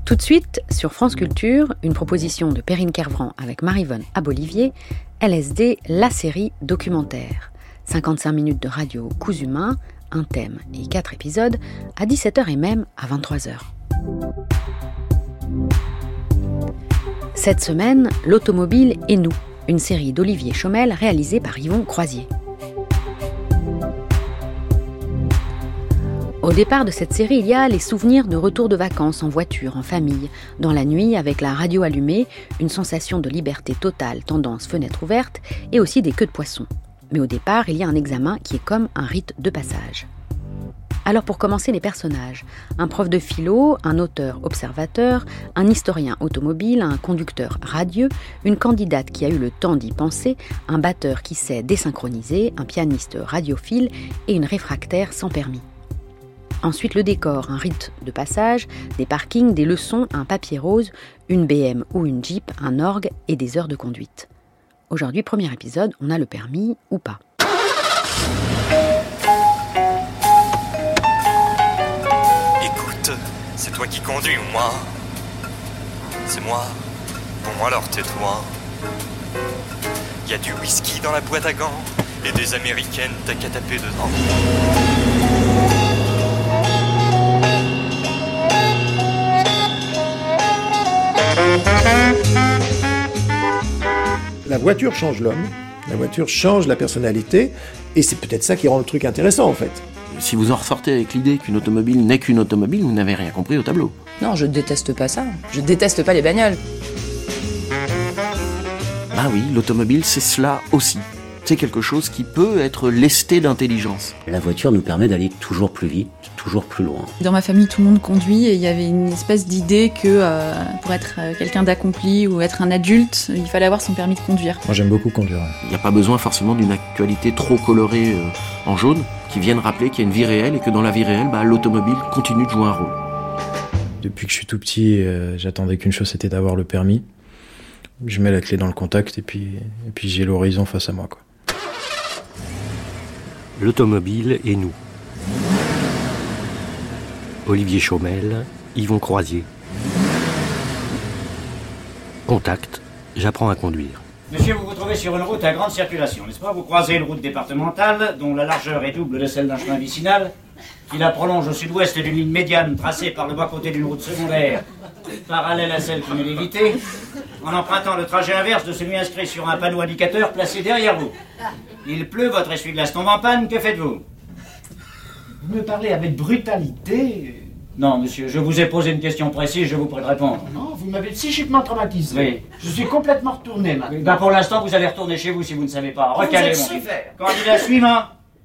Tout de suite, sur France Culture, une proposition de Perrine Kervran avec Maryvonne Abolivier, LSD, la série documentaire. 55 minutes de radio cousu humain, un thème et 4 épisodes, à 17h et même à 23h. Cette semaine, l'automobile et nous, une série d'Olivier Chaumel réalisée par Yvon Croisier. Au départ de cette série, il y a les souvenirs de retour de vacances en voiture, en famille, dans la nuit avec la radio allumée, une sensation de liberté totale, tendance fenêtre ouverte, et aussi des queues de poisson. Mais au départ, il y a un examen qui est comme un rite de passage. Alors pour commencer, les personnages. Un prof de philo, un auteur observateur, un historien automobile, un conducteur radieux, une candidate qui a eu le temps d'y penser, un batteur qui sait désynchroniser, un pianiste radiophile et une réfractaire sans permis. Ensuite, le décor, un rite de passage, des parkings, des leçons, un papier rose, une BM ou une Jeep, un orgue et des heures de conduite. Aujourd'hui, premier épisode, on a le permis ou pas. Écoute, c'est toi qui conduis ou moi ? C'est moi. Bon alors tais-toi. Y a du whisky dans la boîte à gants et des américaines, t'as qu'à taper dedans. La voiture change l'homme, la voiture change la personnalité, et c'est peut-être ça qui rend le truc intéressant en fait. Si vous en ressortez avec l'idée qu'une automobile n'est qu'une automobile, vous n'avez rien compris au tableau. Non, je déteste pas ça. Je déteste pas les bagnoles. Bah oui, l'automobile, c'est cela aussi. C'est quelque chose qui peut être lesté d'intelligence. La voiture nous permet d'aller toujours plus vite, toujours plus loin. Dans ma famille, tout le monde conduit et il y avait une espèce d'idée que pour être quelqu'un d'accompli ou être un adulte, il fallait avoir son permis de conduire. Moi, j'aime beaucoup conduire. Il n'y a pas besoin forcément d'une actualité trop colorée en jaune qui vienne rappeler qu'il y a une vie réelle et que dans la vie réelle, l'automobile continue de jouer un rôle. Depuis que je suis tout petit, j'attendais qu'une chose, c'était d'avoir le permis. Je mets la clé dans le contact et puis j'ai l'horizon face à moi, quoi. L'automobile et nous. Olivier Chaumel, Yvon Croisier. Contact, j'apprends à conduire. Monsieur, vous vous trouvez sur une route à grande circulation, n'est-ce pas ? Vous croisez une route départementale dont la largeur est double de celle d'un chemin vicinal, qui la prolonge au sud-ouest d'une ligne médiane tracée par le bas-côté d'une route secondaire, parallèle à celle qui nous l'évitait, en empruntant le trajet inverse de celui inscrit sur un panneau indicateur placé derrière vous. Il pleut, votre essuie-glace tombe en panne, que faites-vous ? Vous me parlez avec brutalité. Non, monsieur, je vous ai posé une question précise, je vous prie de répondre. Non, vous m'avez psychiquement traumatisé. Oui. Je suis complètement retourné, maintenant. Pour l'instant, vous allez retourner chez vous si vous ne savez pas. Recalez, mon fils. Candidat suivant.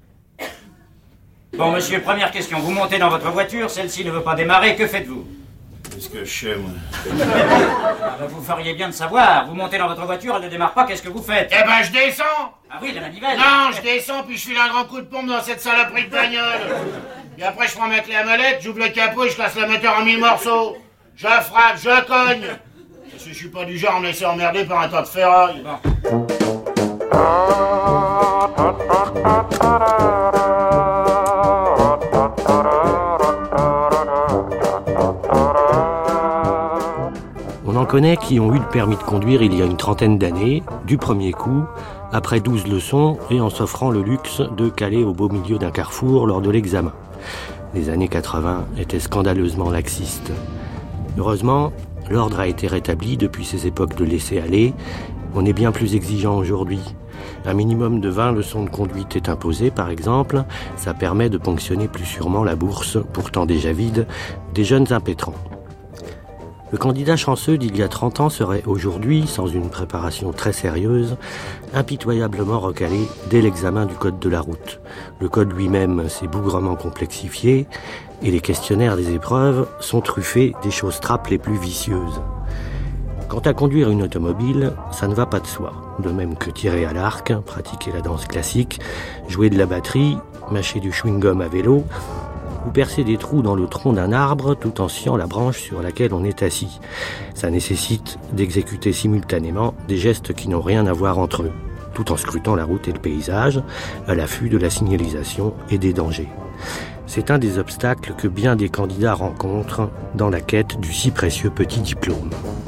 Bon, monsieur, première question. Vous montez dans votre voiture, celle-ci ne veut pas démarrer, que faites-vous ? Qu'est-ce que je sais, moi ? Vous feriez bien de savoir. Vous montez dans votre voiture, elle ne démarre pas, qu'est-ce que vous faites ? Eh ben, je descends. Ah oui, la manivelle. Non, je descends, puis je file un grand coup de pompe dans cette saloperie de bagnole. Et après, je prends ma clé à molette, j'ouvre le capot et je casse le moteur en 1000 morceaux. Je frappe, je cogne. Parce que je suis pas du genre à me laisser emmerder par un tas de ferraille. Bon. On en connaît qui ont eu le permis de conduire il y a une trentaine d'années, du premier coup, après 12 leçons et en s'offrant le luxe de caler au beau milieu d'un carrefour lors de l'examen. Les années 80 étaient scandaleusement laxistes. Heureusement, l'ordre a été rétabli depuis ces époques de laisser-aller. On est bien plus exigeant aujourd'hui. Un minimum de 20 leçons de conduite est imposé, par exemple. Ça permet de ponctionner plus sûrement la bourse, pourtant déjà vide, des jeunes impétrants. Le candidat chanceux d'il y a 30 ans serait aujourd'hui, sans une préparation très sérieuse, impitoyablement recalé dès l'examen du code de la route. Le code lui-même s'est bougrement complexifié et les questionnaires des épreuves sont truffés des choses trappes les plus vicieuses. Quant à conduire une automobile, ça ne va pas de soi. De même que tirer à l'arc, pratiquer la danse classique, jouer de la batterie, mâcher du chewing-gum à vélo, ou percer des trous dans le tronc d'un arbre tout en sciant la branche sur laquelle on est assis. Ça nécessite d'exécuter simultanément des gestes qui n'ont rien à voir entre eux, tout en scrutant la route et le paysage, à l'affût de la signalisation et des dangers. C'est un des obstacles que bien des candidats rencontrent dans la quête du si précieux petit diplôme.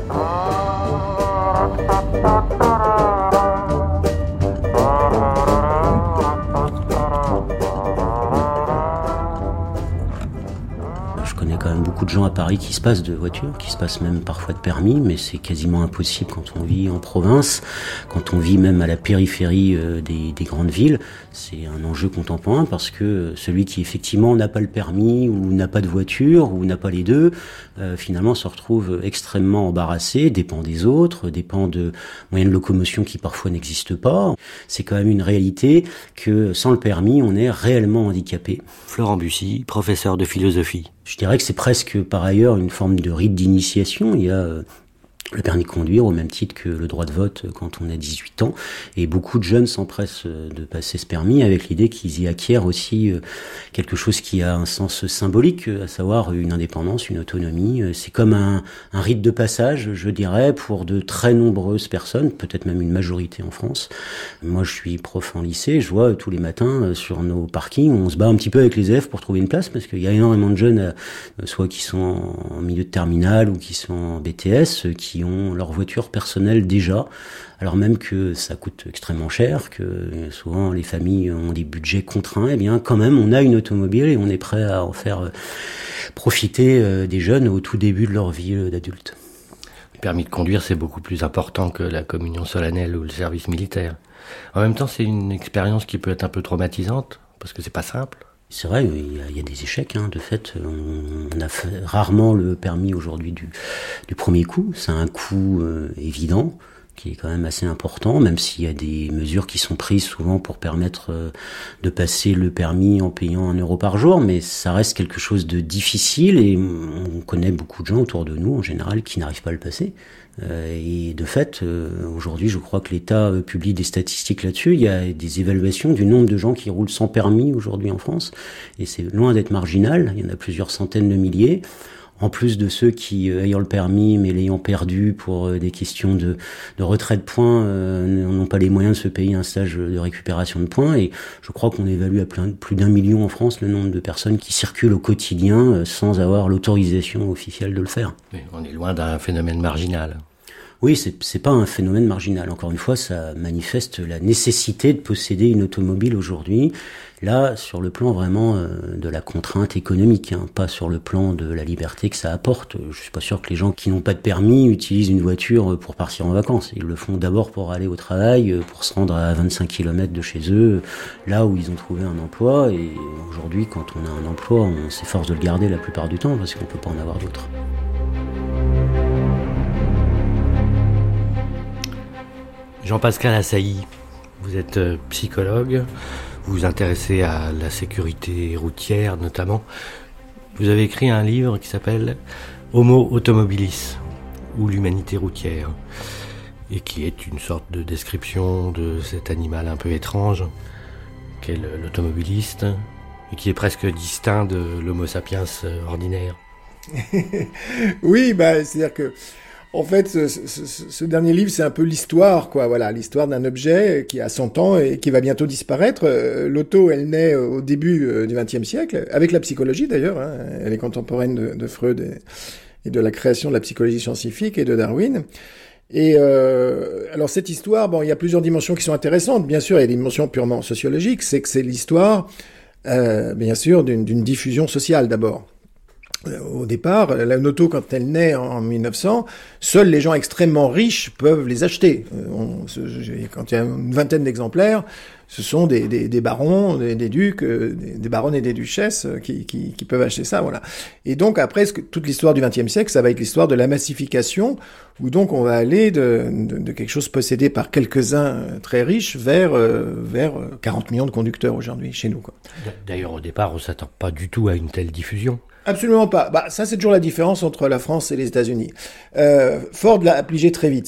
Je connais quand même beaucoup de gens à Paris qui se passent de voiture, qui se passent même parfois de permis, mais c'est quasiment impossible quand on vit en province, quand on vit même à la périphérie des grandes villes. C'est un enjeu contemporain parce que celui qui effectivement n'a pas le permis ou n'a pas de voiture ou n'a pas les deux, finalement se retrouve extrêmement embarrassé, dépend des autres, dépend de moyens de locomotion qui parfois n'existent pas. C'est quand même une réalité que sans le permis, on est réellement handicapé. Florent Bussy, professeur de philosophie. Je dirais que c'est presque par ailleurs une forme de rite d'initiation. Il y a le permis de conduire au même titre que le droit de vote quand on a 18 ans. Et beaucoup de jeunes s'empressent de passer ce permis avec l'idée qu'ils y acquièrent aussi quelque chose qui a un sens symbolique, à savoir une indépendance, une autonomie. C'est comme un rite de passage, je dirais, pour de très nombreuses personnes, peut-être même une majorité en France. Moi, je suis prof en lycée, je vois tous les matins sur nos parkings, on se bat un petit peu avec les élèves pour trouver une place parce qu'il y a énormément de jeunes, soit qui sont en milieu de terminale ou qui sont en BTS, qui ont leur voiture personnelle déjà, alors même que ça coûte extrêmement cher, que souvent les familles ont des budgets contraints, et bien quand même on a une automobile et on est prêt à en faire profiter des jeunes au tout début de leur vie d'adulte. Le permis de conduire, c'est beaucoup plus important que la communion solennelle ou le service militaire. En même temps, c'est une expérience qui peut être un peu traumatisante, parce que c'est pas simple. C'est vrai, il y a des échecs, de fait. On a fait rarement le permis aujourd'hui du premier coup. C'est un coût évident, qui est quand même assez important, même s'il y a des mesures qui sont prises souvent pour permettre de passer le permis en payant 1 euro par jour, mais ça reste quelque chose de difficile et on connaît beaucoup de gens autour de nous, en général, qui n'arrivent pas à le passer. Et de fait, aujourd'hui, je crois que l'État publie des statistiques là-dessus. Il y a des évaluations du nombre de gens qui roulent sans permis aujourd'hui en France, et c'est loin d'être marginal. Il y en a plusieurs centaines de milliers. En plus de ceux qui, ayant le permis, mais l'ayant perdu pour des questions de retrait de points, n'ont pas les moyens de se payer un stage de récupération de points. Et je crois qu'on évalue à plus d'1 million en France le nombre de personnes qui circulent au quotidien sans avoir l'autorisation officielle de le faire. Oui, on est loin d'un phénomène marginal. Oui, c'est pas un phénomène marginal. Encore une fois, ça manifeste la nécessité de posséder une automobile aujourd'hui. Là, sur le plan vraiment de la contrainte économique, pas sur le plan de la liberté que ça apporte. Je suis pas sûr que les gens qui n'ont pas de permis utilisent une voiture pour partir en vacances. Ils le font d'abord pour aller au travail, pour se rendre à 25 km de chez eux, là où ils ont trouvé un emploi. Et aujourd'hui, quand on a un emploi, on s'efforce de le garder la plupart du temps parce qu'on peut pas en avoir d'autres. Jean-Pascal Assailly, vous êtes psychologue, vous vous intéressez à la sécurité routière notamment. Vous avez écrit un livre qui s'appelle Homo automobilis, ou l'humanité routière, et qui est une sorte de description de cet animal un peu étrange qu'est l'automobiliste, et qui est presque distinct de l'homo sapiens ordinaire. Oui, c'est-à-dire que en fait, ce dernier livre, c'est un peu l'histoire, voilà, l'histoire d'un objet qui a 100 ans et qui va bientôt disparaître. L'auto, elle naît au début du XXe siècle, avec la psychologie d'ailleurs. Elle est contemporaine de Freud et de la création de la psychologie scientifique et de Darwin. Et alors cette histoire, il y a plusieurs dimensions qui sont intéressantes. Bien sûr, il y a des dimensions purement sociologiques. C'est que c'est l'histoire, bien sûr, d'une diffusion sociale d'abord. Au départ, la auto, quand elle naît en 1900, seuls les gens extrêmement riches peuvent les acheter. Quand il y a une vingtaine d'exemplaires, ce sont des barons, des ducs, des baronnes et des duchesses qui peuvent acheter ça, voilà. Et donc après, toute l'histoire du XXe siècle, ça va être l'histoire de la massification, où donc on va aller de quelque chose possédé par quelques-uns très riches vers 40 millions de conducteurs aujourd'hui chez nous, quoi. D'ailleurs, au départ, on s'attend pas du tout à une telle diffusion. Absolument pas. Ça, c'est toujours la différence entre la France et les États-Unis. Ford l'a appliqué très vite, ça.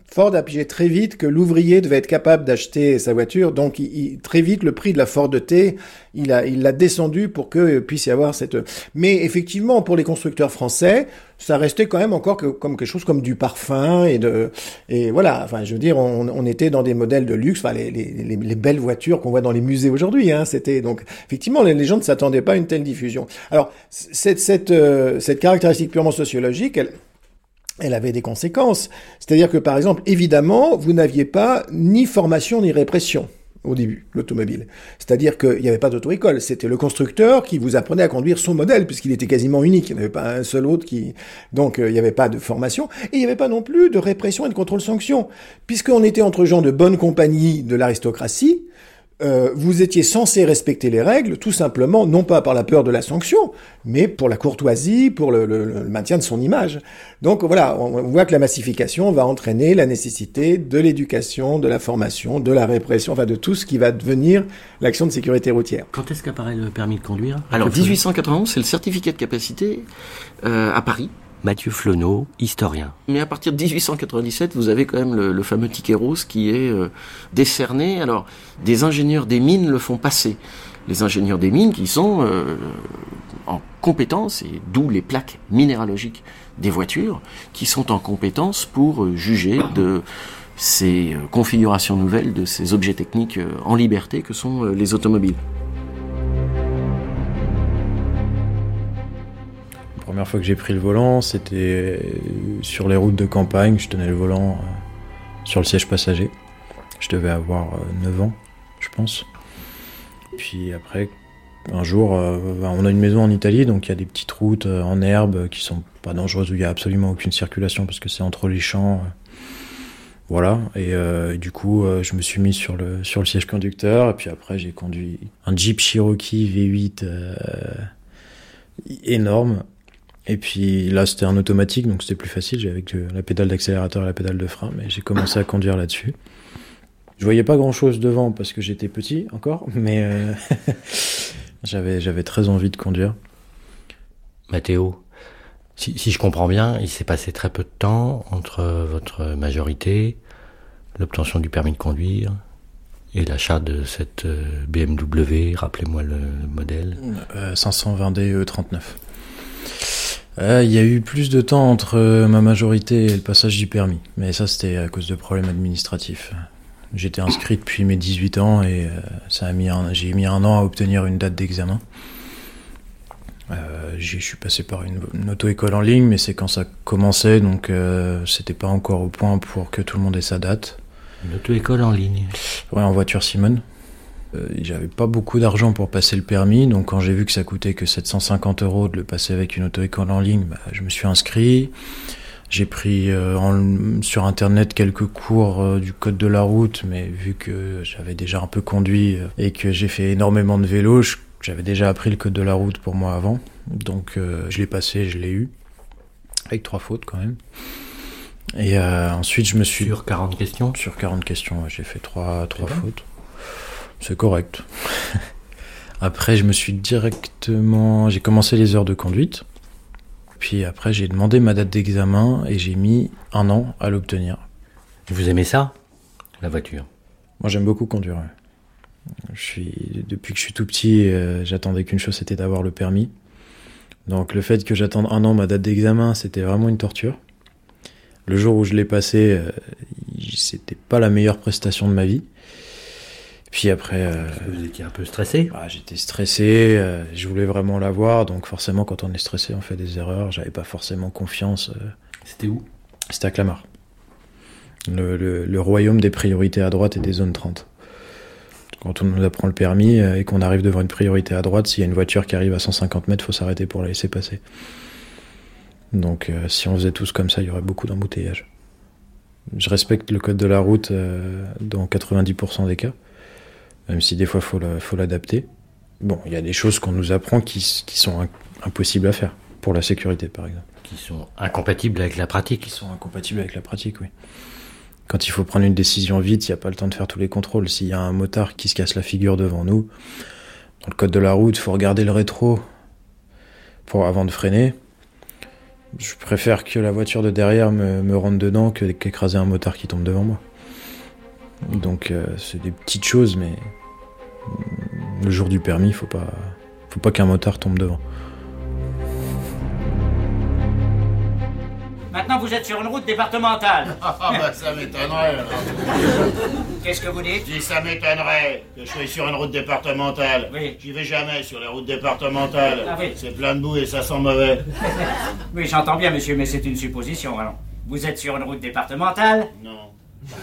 Ford a pigé très vite que l'ouvrier devait être capable d'acheter sa voiture, donc très vite le prix de la Ford T, il l'a descendu pour que puisse y avoir cette... Mais effectivement, pour les constructeurs français, ça restait quand même encore comme quelque chose comme du parfum et voilà. Enfin, je veux dire, on était dans des modèles de luxe, enfin les belles voitures qu'on voit dans les musées aujourd'hui. Hein, c'était donc effectivement les gens ne s'attendaient pas à une telle diffusion. Alors cette caractéristique purement sociologique, elle avait des conséquences. C'est-à-dire que, par exemple, évidemment, vous n'aviez pas ni formation ni répression au début, l'automobile. C'est-à-dire qu'il n'y avait pas d'auto-école. C'était le constructeur qui vous apprenait à conduire son modèle, puisqu'il était quasiment unique. Il n'y avait pas un seul autre qui... Donc, il n'y avait pas de formation. Et il n'y avait pas non plus de répression et de contrôle-sanction. Puisqu'on était entre gens de bonne compagnie de l'aristocratie, vous étiez censé respecter les règles, tout simplement, non pas par la peur de la sanction, mais pour la courtoisie, pour le maintien de son image. Donc voilà, on voit que la massification va entraîner la nécessité de l'éducation, de la formation, de la répression, enfin de tout ce qui va devenir l'action de sécurité routière. Quand est-ce qu'apparaît le permis de conduire ? Alors 1891, c'est le certificat de capacité à Paris. Mathieu Flonneau, historien. Mais à partir de 1897, vous avez quand même le fameux ticket rose qui est décerné. Alors, des ingénieurs des mines le font passer. Les ingénieurs des mines qui sont en compétence, et d'où les plaques minéralogiques des voitures, qui sont en compétence pour juger de ces configurations nouvelles, de ces objets techniques en liberté que sont les automobiles. La première fois que j'ai pris le volant, c'était sur les routes de campagne. Je tenais le volant sur le siège passager. Je devais avoir 9 ans, je pense. Puis après, un jour, on a une maison en Italie, donc il y a des petites routes en herbe qui sont pas dangereuses, où il y a absolument aucune circulation parce que c'est entre les champs. Voilà, et du coup, je me suis mis sur le siège conducteur, et puis après, j'ai conduit un Jeep Cherokee V8 énorme. Et puis là, c'était un automatique, donc c'était plus facile. J'avais avec la pédale d'accélérateur et la pédale de frein, mais j'ai commencé à conduire là-dessus. Je voyais pas grand-chose devant parce que j'étais petit encore, mais j'avais très envie de conduire. Mathéo, si je comprends bien, il s'est passé très peu de temps entre votre majorité, l'obtention du permis de conduire et l'achat de cette BMW, rappelez-moi le modèle. 520D E39. Il y a eu plus de temps entre ma majorité et le passage du permis, mais ça c'était à cause de problèmes administratifs. J'étais inscrit depuis mes 18 ans et j'ai mis un an à obtenir une date d'examen. Je suis passé par une auto-école en ligne, mais c'est quand ça commençait, donc c'était pas encore au point pour que tout le monde ait sa date. Une auto-école en ligne ? Ouais, en voiture Simone. J'avais pas beaucoup d'argent pour passer le permis, donc quand j'ai vu que ça coûtait que 750 € de le passer avec une auto-école en ligne, je me suis inscrit. J'ai pris sur internet quelques cours du code de la route, mais vu que j'avais déjà un peu conduit et que j'ai fait énormément de vélo, j'avais déjà appris le code de la route pour moi avant. Donc je l'ai passé, je l'ai eu, avec 3 fautes quand même. Et ensuite je me suis... Sur 40 questions ? Sur 40 questions, ouais, j'ai fait 3 fautes. C'est correct. Après, j'ai commencé les heures de conduite. Puis après, j'ai demandé ma date d'examen et j'ai mis 1 an à l'obtenir. Vous aimez ça, la voiture ? Moi, j'aime beaucoup conduire. Ouais. Depuis que je suis tout petit, j'attendais qu'une chose, c'était d'avoir le permis. Donc le fait que j'attende 1 an ma date d'examen, c'était vraiment une torture. Le jour où je l'ai passé, c'était pas la meilleure prestation de ma vie. Puis après... Vous étiez un peu stressé ? J'étais stressé, je voulais vraiment l'avoir, donc forcément quand on est stressé on fait des erreurs, j'avais pas forcément confiance. C'était où ? C'était à Clamart. Le royaume des priorités à droite et des zones 30. Quand on nous apprend le permis et qu'on arrive devant une priorité à droite, s'il y a une voiture qui arrive à 150 mètres, il faut s'arrêter pour la laisser passer. Donc si on faisait tous comme ça, il y aurait beaucoup d'embouteillages. Je respecte le code de la route dans 90% des cas. Même si des fois faut l'adapter. Bon, il y a des choses qu'on nous apprend qui sont impossibles à faire, pour la sécurité par exemple. Qui sont incompatibles avec la pratique. Qui sont incompatibles avec la pratique, oui. Quand il faut prendre une décision vite, il n'y a pas le temps de faire tous les contrôles. S'il y a un motard qui se casse la figure devant nous, dans le code de la route, il faut regarder le rétro avant de freiner. Je préfère que la voiture de derrière me rentre dedans qu'écraser un motard qui tombe devant moi. Donc c'est des petites choses, mais le jour du permis, faut pas qu'un motard tombe devant. Maintenant, vous êtes sur une route départementale. Ah bah ça m'étonnerait alors. Qu'est-ce que vous dites? Je dis ça m'étonnerait que je sois sur une route départementale. Oui. J'y vais jamais sur les routes départementales. Ah oui. C'est plein de boue et ça sent mauvais. Oui, j'entends bien, monsieur, mais c'est une supposition, alors. Vous êtes sur une route départementale? Non.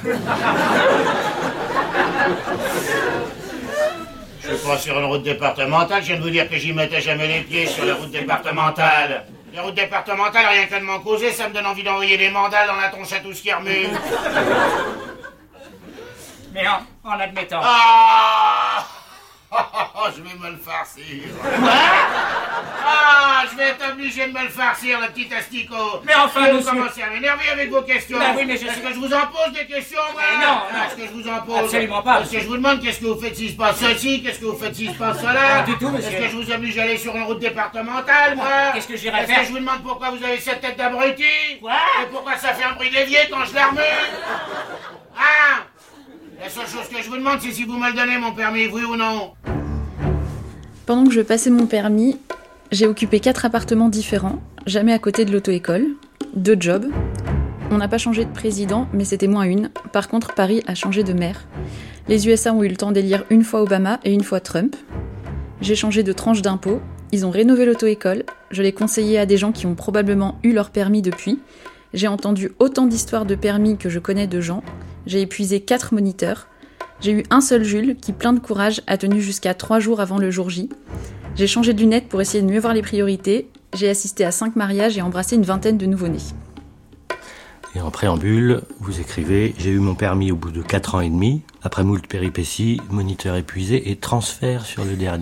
Je suis pas sur une route départementale, je viens de vous dire que j'y mettais jamais les pieds sur les routes départementales. Les routes départementales, rien que de m'en causer, ça me donne envie d'envoyer des mandales dans la tronche à tout ce qui remue. Mais en admettant... Je vais me le farcir. Quoi? Je vais être obligé de me le farcir, le petit asticot. Mais enfin, vous commencez à m'énerver avec vos questions. Ben oui, mais Est-ce que je vous en pose des questions, moi? Non. Est-ce que je vous en pose? Absolument pas. Est-ce que je vous demande qu'est-ce que vous faites s'il se passe ceci? Qu'est-ce que vous faites s'il se passe cela? Pas du tout, monsieur. Est-ce que je vous oblige à aller sur une route départementale, moi? Qu'est-ce que j'irais faire? Est-ce que je vous demande pourquoi vous avez cette tête d'abruti? Quoi? Et pourquoi ça fait un bruit d'évier quand je la remue? La seule chose que je vous demande, c'est si vous me le donnez, mon permis, oui ou non? Pendant que je passais mon permis, j'ai occupé 4 appartements différents, jamais à côté de l'auto-école, 2 jobs. On n'a pas changé de président, mais c'était moins une. Par contre, Paris a changé de maire. Les USA ont eu le temps d'élire une fois Obama et une fois Trump. J'ai changé de tranche d'impôt. Ils ont rénové l'auto-école. Je l'ai conseillé à des gens qui ont probablement eu leur permis depuis. J'ai entendu autant d'histoires de permis que je connais de gens. J'ai épuisé 4 moniteurs. J'ai eu un seul Jules qui, plein de courage, a tenu jusqu'à 3 jours avant le jour J. J'ai changé de lunettes pour essayer de mieux voir les priorités. J'ai assisté à 5 mariages et embrassé une vingtaine de nouveau-nés. Et en préambule, vous écrivez « J'ai eu mon permis au bout de 4 ans et demi, après moult péripéties, moniteur épuisé et transfert sur le dernier. »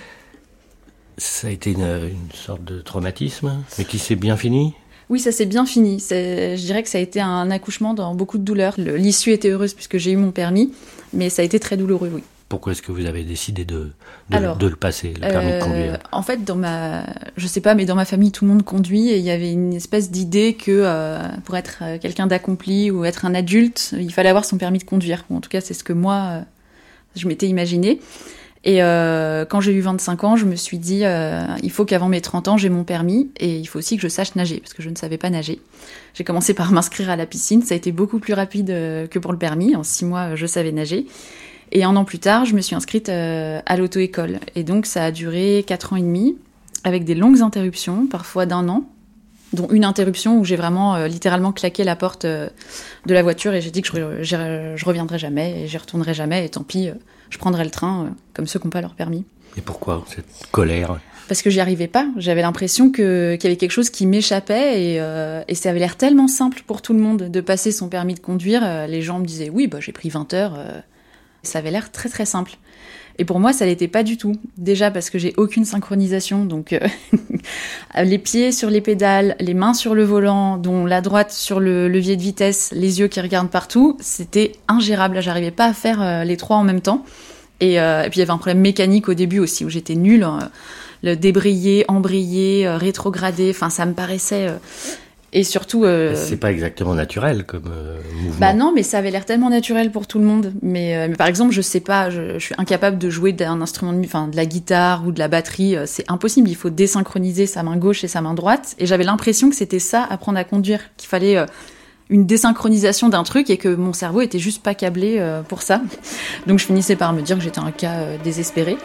Ça a été une sorte de traumatisme, mais qui s'est bien fini ? Oui, ça s'est bien fini. Je dirais que ça a été un accouchement dans beaucoup de douleurs. L'issue était heureuse puisque j'ai eu mon permis, mais ça a été très douloureux, oui. Pourquoi est-ce que vous avez décidé de le passer, le permis de conduire ? En fait, je sais pas, mais dans ma famille, tout le monde conduit et il y avait une espèce d'idée que pour être quelqu'un d'accompli ou être un adulte, il fallait avoir son permis de conduire. Ou en tout cas, c'est ce que moi, je m'étais imaginé. Et quand j'ai eu 25 ans, je me suis dit, il faut qu'avant mes 30 ans, j'ai mon permis et il faut aussi que je sache nager, parce que je ne savais pas nager. J'ai commencé par m'inscrire à la piscine, ça a été beaucoup plus rapide que pour le permis. En 6 mois, je savais nager. Et 1 an plus tard, je me suis inscrite à l'auto-école. Et donc, ça a duré 4 ans et demi, avec des longues interruptions, parfois d'1 an, dont une interruption où j'ai vraiment littéralement claqué la porte de la voiture et j'ai dit que je reviendrai jamais et j'y retournerai jamais et tant pis, je prendrai le train comme ceux qui n'ont pas leur permis. Et pourquoi cette colère ? Parce que j'y arrivais pas. J'avais l'impression qu'il y avait quelque chose qui m'échappait et ça avait l'air tellement simple pour tout le monde de passer son permis de conduire. Les gens me disaient oui, j'ai pris 20 heures. Ça avait l'air très très simple. Et pour moi, ça l'était pas du tout. Déjà parce que j'ai aucune synchronisation, donc les pieds sur les pédales, les mains sur le volant, dont la droite sur le levier de vitesse, les yeux qui regardent partout, c'était ingérable. J'arrivais pas à faire les 3 en même temps. Et puis il y avait un problème mécanique au début aussi, où j'étais nulle. Le débrayer, embrayer, rétrograder, enfin ça me paraissait... Et surtout... C'est pas exactement naturel comme mouvement. Bah non, mais ça avait l'air tellement naturel pour tout le monde. Mais par exemple, je sais pas, je suis incapable de jouer d'un instrument de la guitare ou de la batterie. C'est impossible, il faut désynchroniser sa main gauche et sa main droite. Et j'avais l'impression que c'était ça, apprendre à conduire, qu'il fallait une désynchronisation d'un truc et que mon cerveau était juste pas câblé pour ça. Donc je finissais par me dire que j'étais un cas désespéré.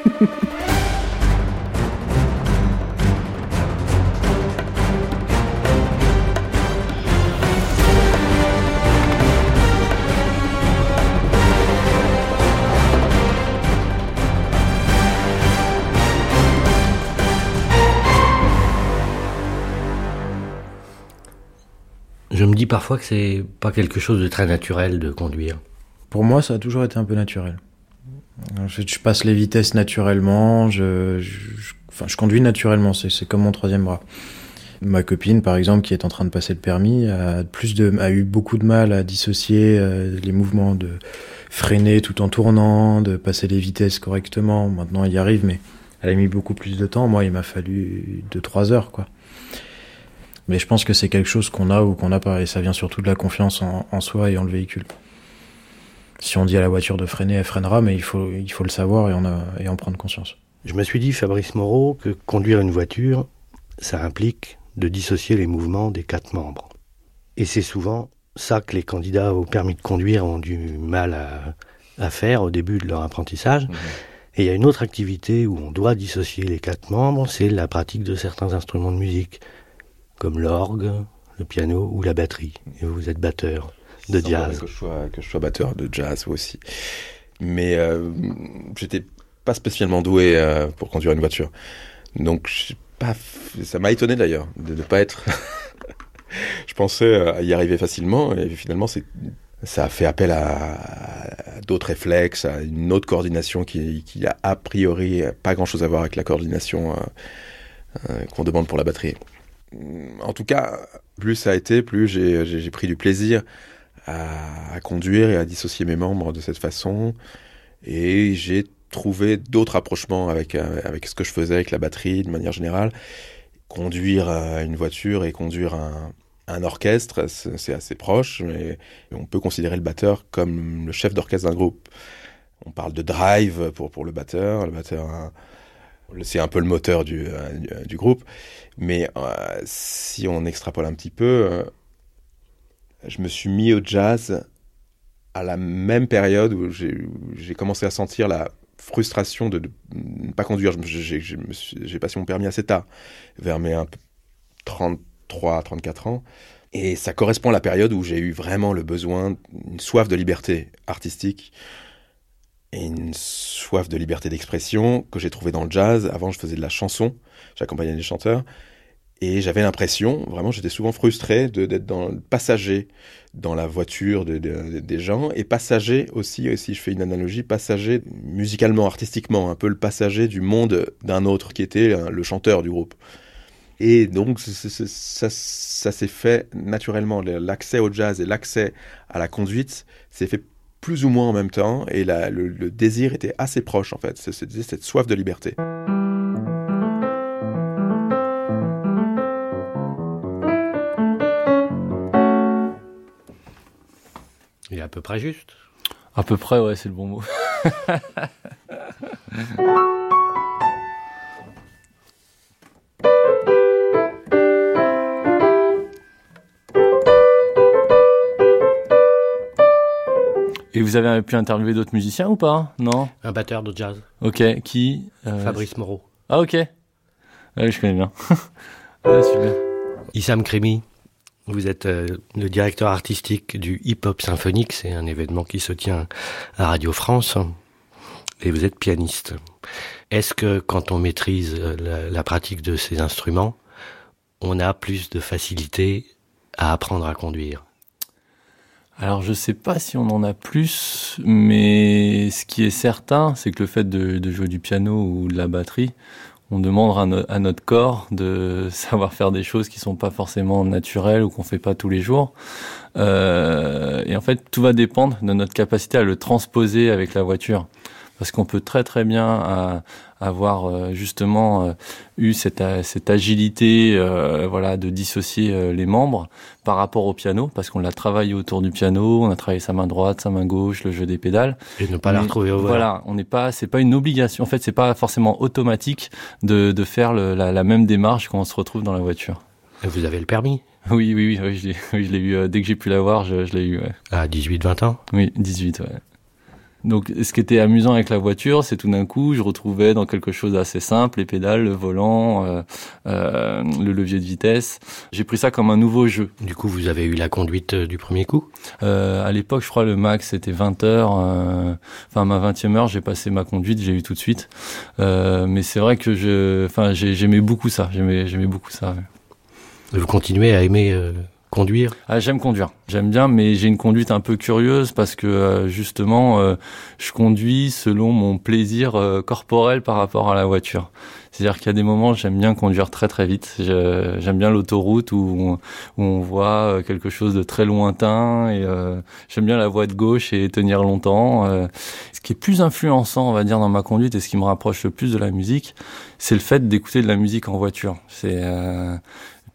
Je me dis parfois que c'est pas quelque chose de très naturel de conduire. Pour moi, ça a toujours été un peu naturel. Je passe les vitesses naturellement, je conduis naturellement, c'est comme mon 3e bras. Ma copine, par exemple, qui est en train de passer le permis, a eu beaucoup de mal à dissocier les mouvements de freiner tout en tournant, de passer les vitesses correctement. Maintenant, elle y arrive, mais elle a mis beaucoup plus de temps. Moi, il m'a fallu 2-3 heures, quoi. Mais je pense que c'est quelque chose qu'on a ou qu'on n'a pas, et ça vient surtout de la confiance en soi et en le véhicule. Si on dit à la voiture de freiner, elle freinera, mais il faut le savoir et en prendre conscience. Je me suis dit, Fabrice Moreau, que conduire une voiture, ça implique de dissocier les mouvements des 4 membres. Et c'est souvent ça que les candidats au permis de conduire ont du mal à faire au début de leur apprentissage. Et il y a une autre activité où on doit dissocier les 4 membres, c'est la pratique de certains instruments de musique, comme l'orgue, le piano ou la batterie. Et vous êtes batteur de jazz. Que je sois batteur de jazz aussi. Mais j'étais pas spécialement doué pour conduire une voiture. Donc ça m'a étonné d'ailleurs de ne pas être... Je pensais y arriver facilement et finalement ça a fait appel à d'autres réflexes, à une autre coordination qui a priori pas grand-chose à voir avec la coordination qu'on demande pour la batterie. En tout cas, plus ça a été, plus j'ai pris du plaisir à conduire et à dissocier mes membres de cette façon. Et j'ai trouvé d'autres approchements avec ce que je faisais avec la batterie de manière générale. Conduire une voiture et conduire un orchestre, c'est assez proche, mais on peut considérer le batteur comme le chef d'orchestre d'un groupe. On parle de drive pour le batteur. Le batteur, c'est un peu le moteur du groupe. Mais si on extrapole un petit peu, je me suis mis au jazz à la même période où j'ai commencé à sentir la frustration de ne pas conduire. J'ai passé mon permis assez tard, vers mes 33, 34 ans. Et ça correspond à la période où j'ai eu vraiment le besoin, une soif de liberté artistique et une soif de liberté d'expression que j'ai trouvée dans le jazz. Avant, je faisais de la chanson, j'accompagnais des chanteurs. Et j'avais l'impression, vraiment, j'étais souvent frustré d'être passager dans la voiture des gens, et passager aussi, si je fais une analogie, passager musicalement, artistiquement, un peu le passager du monde d'un autre, qui était le chanteur du groupe. Et donc, ça s'est fait naturellement. L'accès au jazz et l'accès à la conduite s'est fait plus ou moins en même temps, et le désir était assez proche, en fait. C'était cette soif de liberté. Il est à peu près juste. À peu près, ouais, c'est le bon mot. Et vous avez pu interviewer d'autres musiciens ou pas? Non? Un batteur de jazz. Ok, qui? Fabrice Moreau. Ah, ok. Ouais, je connais bien. Ouais, super. Issam Krimi. Vous êtes le directeur artistique du Hip Hop Symphonique, c'est un événement qui se tient à Radio France, et vous êtes pianiste. Est-ce que quand on maîtrise la pratique de ces instruments, on a plus de facilité à apprendre à conduire? Alors je sais pas si on en a plus, mais ce qui est certain, c'est que le fait de jouer du piano ou de la batterie, on demande à notre corps de savoir faire des choses qui sont pas forcément naturelles ou qu'on fait pas tous les jours. Et en fait, tout va dépendre de notre capacité à le transposer avec la voiture. Parce qu'on peut très très bien avoir justement eu cette agilité voilà, de dissocier les membres par rapport au piano, parce qu'on l'a travaillé autour du piano, on a travaillé sa main droite, sa main gauche, le jeu des pédales. Et ne pas la retrouver au volant. Voilà, on n'est pas, c'est pas une obligation. En fait, c'est pas forcément automatique de faire la même démarche quand on se retrouve dans la voiture. Et vous avez le permis? Oui, je l'ai eu dès que j'ai pu l'avoir, je l'ai eu. Ouais. À 18-20 ans? Oui, 18, ouais. Donc, ce qui était amusant avec la voiture, c'est tout d'un coup, je retrouvais dans quelque chose d'assez simple, les pédales, le volant, le levier de vitesse. J'ai pris ça comme un nouveau jeu. Du coup, vous avez eu la conduite du premier coup? À l'époque, je crois, le max, c'était 20 heures. Enfin, ma 20e heure, j'ai passé ma conduite, j'ai eu tout de suite. Mais c'est vrai que j'aimais beaucoup ça. J'aimais beaucoup ça. Ouais. Vous continuez à aimer conduire? J'aime conduire, j'aime bien, mais j'ai une conduite un peu curieuse parce que justement, je conduis selon mon plaisir corporel par rapport à la voiture. C'est-à-dire qu'il y a des moments, j'aime bien conduire très très vite. J'aime bien l'autoroute où on voit quelque chose de très lointain, et j'aime bien la voie de gauche et tenir longtemps. Ce qui est plus influençant, on va dire, dans ma conduite, et ce qui me rapproche le plus de la musique, c'est le fait d'écouter de la musique en voiture.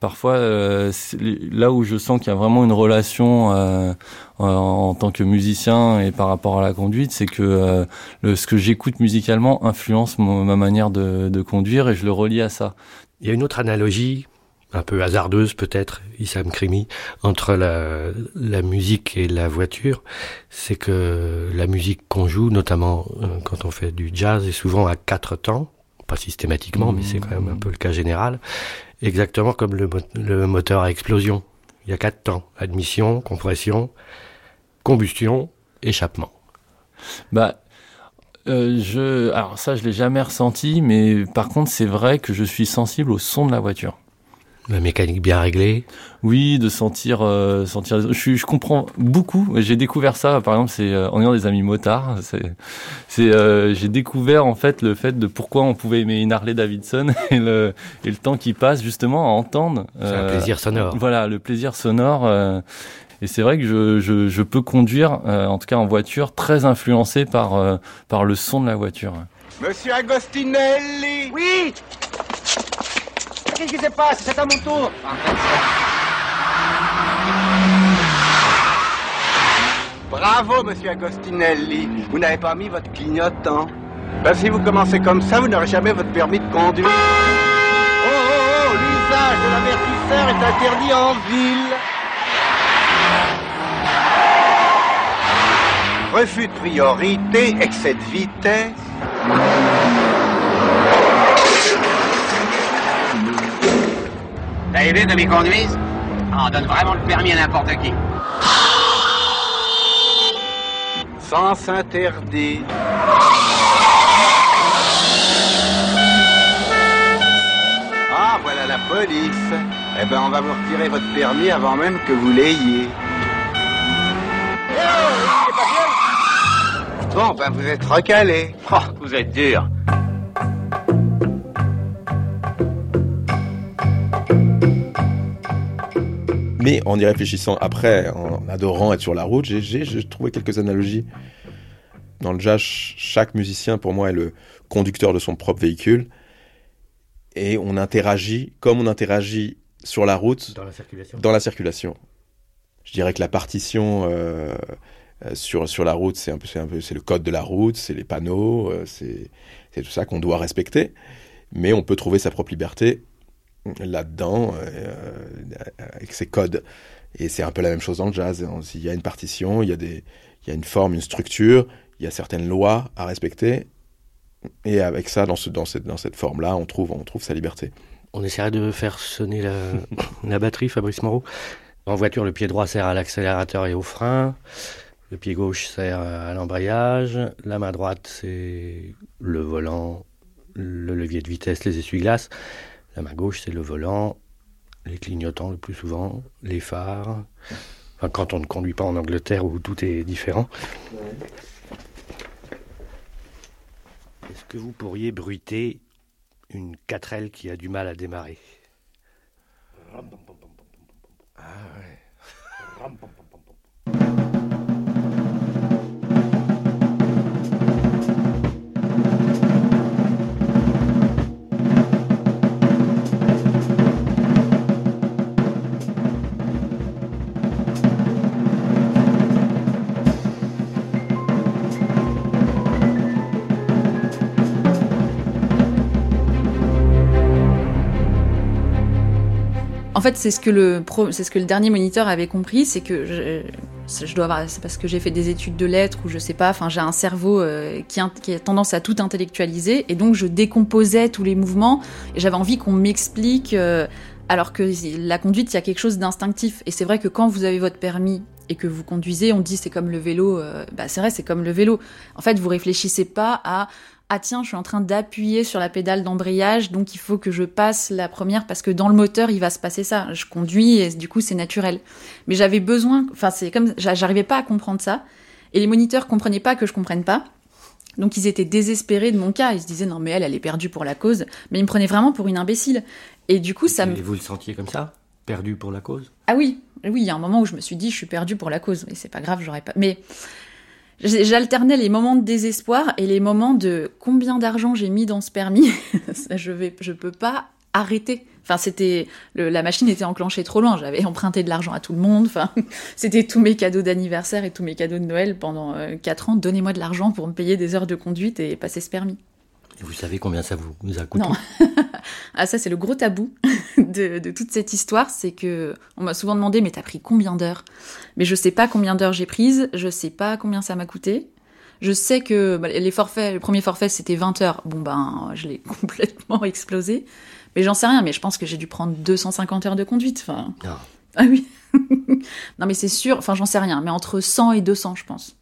Parfois, là où je sens qu'il y a vraiment une relation en tant que musicien et par rapport à la conduite, c'est que ce que j'écoute musicalement influence ma manière de conduire et je le relie à ça. Il y a une autre analogie, un peu hasardeuse peut-être, Issam Krimi, entre la musique et la voiture. C'est que la musique qu'on joue, notamment quand on fait du jazz, est souvent à 4 temps, pas systématiquement, mais c'est quand même un peu le cas général, exactement comme le moteur à explosion. Il y a 4 temps, admission, compression, combustion, échappement. Alors ça, je l'ai jamais ressenti, mais par contre, c'est vrai que je suis sensible au son de la voiture. La mécanique bien réglée. Oui, de sentir. Je comprends beaucoup. J'ai découvert ça, par exemple, c'est en ayant des amis motards. J'ai découvert en fait le fait de pourquoi on pouvait aimer une Harley Davidson et le temps qui passe justement à entendre. C'est un plaisir sonore. Voilà, le plaisir sonore. Et c'est vrai que je peux conduire, en tout cas en voiture, très influencé par le son de la voiture. Monsieur Agostinelli. Oui. Qu'est-ce qui se passe? C'est à mon tour. Bravo, monsieur Agostinelli. Vous n'avez pas mis votre clignotant. Si vous commencez comme ça, vous n'aurez jamais votre permis de conduire. Oh, l'usage de l'avertisseur est interdit en ville. Refus de priorité, excès de vitesse. T'as aidé de m'y conduire? On donne vraiment le permis à n'importe qui. Sens interdit. Ah, voilà la police. On va vous retirer votre permis avant même que vous l'ayez. Bon, vous êtes recalé. Oh, vous êtes dur. Mais en y réfléchissant après, en adorant être sur la route, j'ai trouvé quelques analogies. Dans le jazz, chaque musicien, pour moi, est le conducteur de son propre véhicule. Et on interagit comme on interagit sur la route, dans la circulation. Je dirais que la partition sur la route, c'est le code de la route, c'est les panneaux, c'est tout ça qu'on doit respecter. Mais on peut trouver sa propre liberté là-dedans, avec ses codes. Et c'est un peu la même chose dans le jazz. Il y a une partition, il y a une forme, une structure, il y a certaines lois à respecter. Et avec ça, dans cette forme-là, on trouve sa liberté. On essaierait de faire sonner la batterie, Fabrice Moreau. En voiture, le pied droit sert à l'accélérateur et au frein. Le pied gauche sert à l'embrayage. La main droite, c'est le volant, le levier de vitesse, les essuie-glaces. La main gauche, c'est le volant, les clignotants le plus souvent, les phares. Enfin, quand on ne conduit pas en Angleterre où tout est différent. Ouais. Est-ce que vous pourriez bruiter une 4L qui a du mal à démarrer? Ah ouais. En fait, c'est ce que le dernier moniteur avait compris, c'est que je dois avoir, c'est parce que j'ai fait des études de lettres ou je sais pas, enfin j'ai un cerveau qui a tendance à tout intellectualiser et donc je décomposais tous les mouvements et j'avais envie qu'on m'explique alors que la conduite, il y a quelque chose d'instinctif et c'est vrai que quand vous avez votre permis et que vous conduisez, on dit c'est comme le vélo, c'est vrai, c'est comme le vélo. En fait, vous réfléchissez pas à ah tiens, je suis en train d'appuyer sur la pédale d'embrayage, donc il faut que je passe la première parce que dans le moteur, il va se passer ça. Je conduis et du coup, c'est naturel. Mais j'avais besoin, enfin, c'est comme, j'arrivais pas à comprendre ça. Et les moniteurs comprenaient pas que je comprenne pas. Donc ils étaient désespérés de mon cas. Ils se disaient non mais elle est perdue pour la cause. Mais ils me prenaient vraiment pour une imbécile. Et du coup, ça me... Et vous le sentiez comme ça? Perdue pour la cause? Ah oui, il y a un moment où je me suis dit je suis perdue pour la cause. Mais c'est pas grave, j'aurais pas... Mais... J'alternais les moments de désespoir et les moments de combien d'argent j'ai mis dans ce permis. Je peux pas arrêter. Enfin, la machine était enclenchée trop loin. J'avais emprunté de l'argent à tout le monde. Enfin, c'était tous mes cadeaux d'anniversaire et tous mes cadeaux de Noël pendant 4 ans. Donnez-moi de l'argent pour me payer des heures de conduite et passer ce permis. Et vous savez combien ça vous a coûté? Non. Ah, ça, c'est le gros tabou de toute cette histoire. C'est que on m'a souvent demandé, mais t'as pris combien d'heures? Mais je sais pas combien d'heures j'ai prises. Je sais pas combien ça m'a coûté. Je sais que le premier forfait, c'était 20 heures. Bon, je l'ai complètement explosé. Mais j'en sais rien, mais je pense que j'ai dû prendre 250 heures de conduite. Enfin... Ah. Ah oui. Non, mais c'est sûr, enfin, j'en sais rien, mais entre 100 et 200, je pense.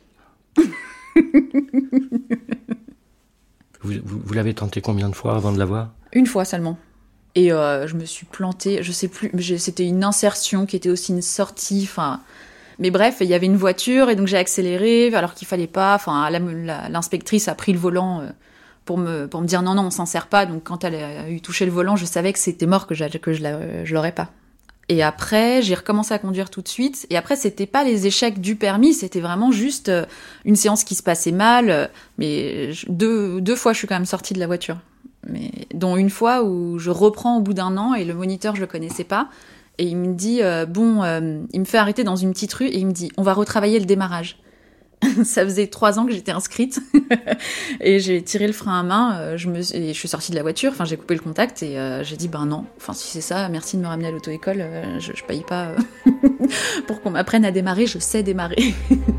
Vous l'avez tenté combien de fois avant de l'avoir? Une fois seulement. Et je me suis plantée, je sais plus, c'était une insertion qui était aussi une sortie, enfin... Mais bref, il y avait une voiture, et donc j'ai accéléré, alors qu'il fallait pas, enfin, l'inspectrice a pris le volant... pour me dire non, on s'en sert pas. Donc quand elle a eu touché le volant, je savais que c'était mort, que je l'aurais pas. Et après, j'ai recommencé à conduire tout de suite. Et après, c'était pas les échecs du permis, c'était vraiment juste une séance qui se passait mal. Mais deux fois, je suis quand même sortie de la voiture. Mais dont une fois où je reprends au bout d'1 an et le moniteur, je le connaissais pas. Et il me dit, il me fait arrêter dans une petite rue et il me dit, on va retravailler le démarrage. Ça faisait 3 ans que j'étais inscrite et j'ai tiré le frein à main, je suis sortie de la voiture, enfin j'ai coupé le contact et j'ai dit non, enfin si c'est ça, merci de me ramener à l'auto-école, je paye pas pour qu'on m'apprenne à démarrer, je sais démarrer.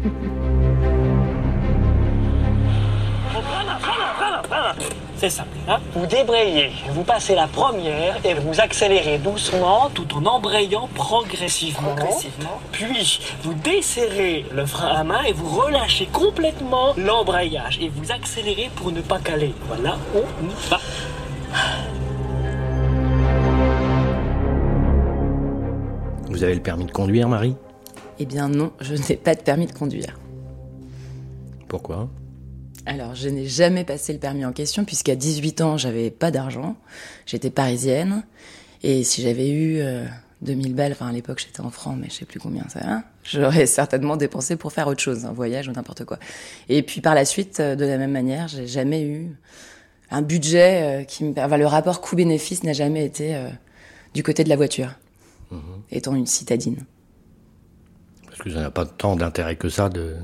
C'est simple, hein. Vous débrayez, vous passez la première et vous accélérez doucement tout en embrayant progressivement. Puis vous desserrez le frein à main et vous relâchez complètement l'embrayage et vous accélérez pour ne pas caler. Voilà, on y va. Vous avez le permis de conduire, Marie? Eh bien non, je n'ai pas de permis de conduire. Pourquoi? Alors, je n'ai jamais passé le permis en question, puisqu'à 18 ans, j'avais pas d'argent. J'étais parisienne. Et si j'avais eu 2000 balles, enfin, à l'époque, j'étais en francs, mais je sais plus combien ça a, j'aurais certainement dépensé pour faire autre chose, un voyage ou n'importe quoi. Et puis, par la suite, de la même manière, j'ai jamais eu un budget le rapport coût-bénéfice n'a jamais été du côté de la voiture, étant une citadine. Parce que ça n'a pas tant d'intérêt que ça de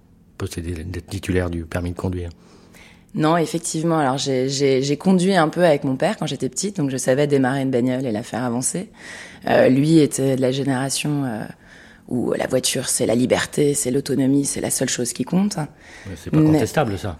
d'être titulaire du permis de conduire. Non, effectivement. Alors, j'ai conduit un peu avec mon père quand j'étais petite, donc je savais démarrer une bagnole et la faire avancer. Lui était de la génération où la voiture, c'est la liberté, c'est l'autonomie, c'est la seule chose qui compte. Mais c'est pas contestable, ça.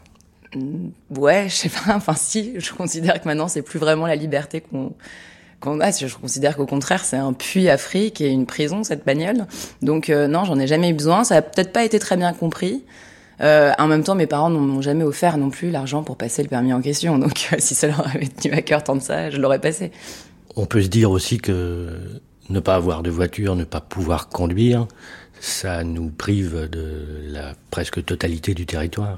Ouais, je sais pas. Enfin, si, je considère que maintenant, c'est plus vraiment la liberté qu'on a. Je considère qu'au contraire, c'est un puits à fric et une prison, cette bagnole. Donc, non, j'en ai jamais eu besoin. Ça a peut-être pas été très bien compris. En même temps, mes parents n'ont jamais offert non plus l'argent pour passer le permis en question. Donc, si ça leur avait tenu à cœur tant de ça, je l'aurais passé. On peut se dire aussi que ne pas avoir de voiture, ne pas pouvoir conduire, ça nous prive de la presque totalité du territoire.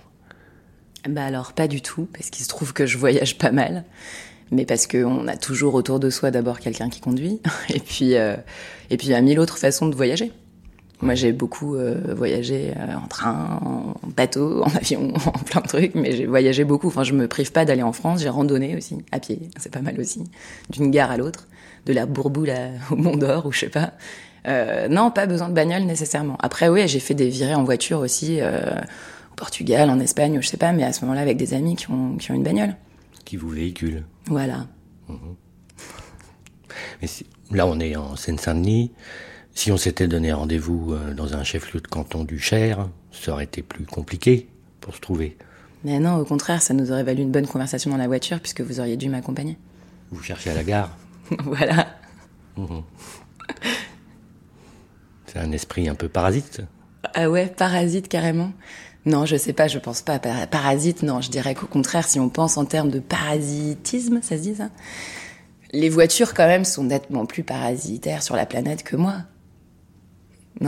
Bah alors, pas du tout, parce qu'il se trouve que je voyage pas mal. Mais parce qu'on a toujours autour de soi d'abord quelqu'un qui conduit. Et puis, il y a 1000 autres façons de voyager. Moi, j'ai beaucoup voyagé en train, en bateau, en avion, en plein de trucs, mais j'ai voyagé beaucoup. Enfin, je me prive pas d'aller en France. J'ai randonné aussi, à pied, c'est pas mal aussi, d'une gare à l'autre, de la Bourboule au Mont d'Or, ou je sais pas. Non, pas besoin de bagnole nécessairement. Après, oui, j'ai fait des virées en voiture aussi, au Portugal, en Espagne, ou je sais pas, mais à ce moment-là, avec des amis qui ont une bagnole. Qui vous véhiculent. Voilà. Mais là, on est en Seine-Saint-Denis. Si on s'était donné rendez-vous dans un chef-lieu de canton du Cher, ça aurait été plus compliqué pour se trouver. Mais non, au contraire, ça nous aurait valu une bonne conversation dans la voiture, puisque vous auriez dû m'accompagner. Vous cherchez à la gare. Voilà. C'est un esprit un peu parasite. Ah ouais, parasite carrément. Non, je sais pas, je pense pas. Parasite, non, je dirais qu'au contraire, si on pense en termes de parasitisme, ça se dit ça ? Les voitures, quand même, sont nettement plus parasitaires sur la planète que moi. Non ?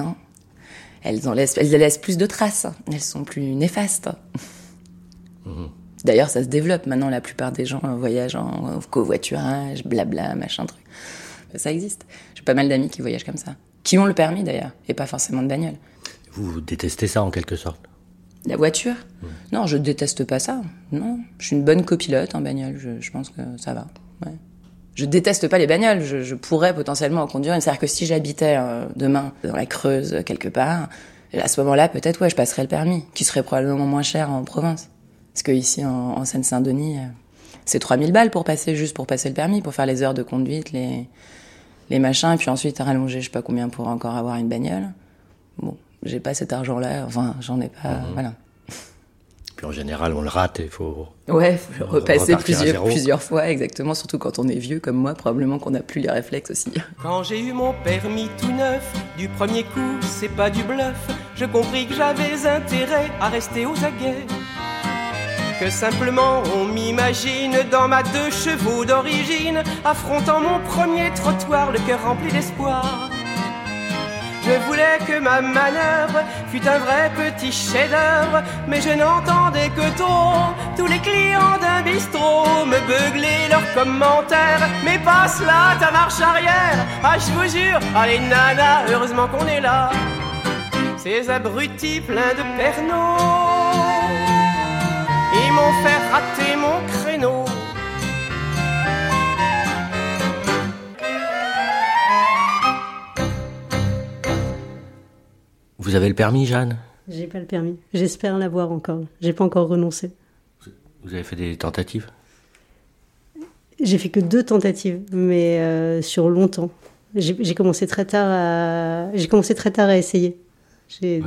Elles laissent plus de traces. Elles sont plus néfastes. D'ailleurs, ça se développe maintenant. La plupart des gens voyagent en covoiturage, blabla, machin truc. Ça existe. J'ai pas mal d'amis qui voyagent comme ça. Qui ont le permis, d'ailleurs, et pas forcément de bagnole. Vous détestez ça, en quelque sorte ? La voiture ? Non, je déteste pas ça. Non, je suis une bonne copilote en bagnole. Je pense que ça va. Ouais. Je déteste pas les bagnoles, je pourrais potentiellement en conduire. C'est-à-dire que si j'habitais demain dans la Creuse quelque part, à ce moment-là, peut-être, ouais, je passerais le permis, qui serait probablement moins cher en province. Parce que ici, en Seine-Saint-Denis, c'est 3000 balles juste pour passer le permis, pour faire les heures de conduite, les machins, et puis ensuite rallonger, je sais pas combien pour encore avoir une bagnole. Bon, j'ai pas cet argent-là, enfin, j'en ai pas, voilà. Puis en général, on le rate et il faut... Ouais, faut repasser plusieurs fois, exactement, surtout quand on est vieux comme moi, probablement qu'on n'a plus les réflexes aussi. Quand j'ai eu mon permis tout neuf, du premier coup, c'est pas du bluff, je compris que j'avais intérêt à rester aux aguets. Que simplement on m'imagine dans ma 2 chevaux d'origine, affrontant mon premier trottoir, le cœur rempli d'espoir. Je voulais que ma manœuvre fût un vrai petit chef-d'œuvre, mais je n'entendais que trop tous les clients d'un bistrot me beugler leurs commentaires. Mais passe là ta marche arrière, ah je vous jure, allez nana, heureusement qu'on est là. Ces abrutis pleins de pernots, ils m'ont fait rater mon créneau. Vous avez le permis, Jeanne ? J'ai pas le permis. J'espère l'avoir encore. J'ai pas encore renoncé. Vous avez fait des tentatives ? J'ai fait que 2 tentatives, mais sur longtemps. J'ai commencé très tard à essayer. Je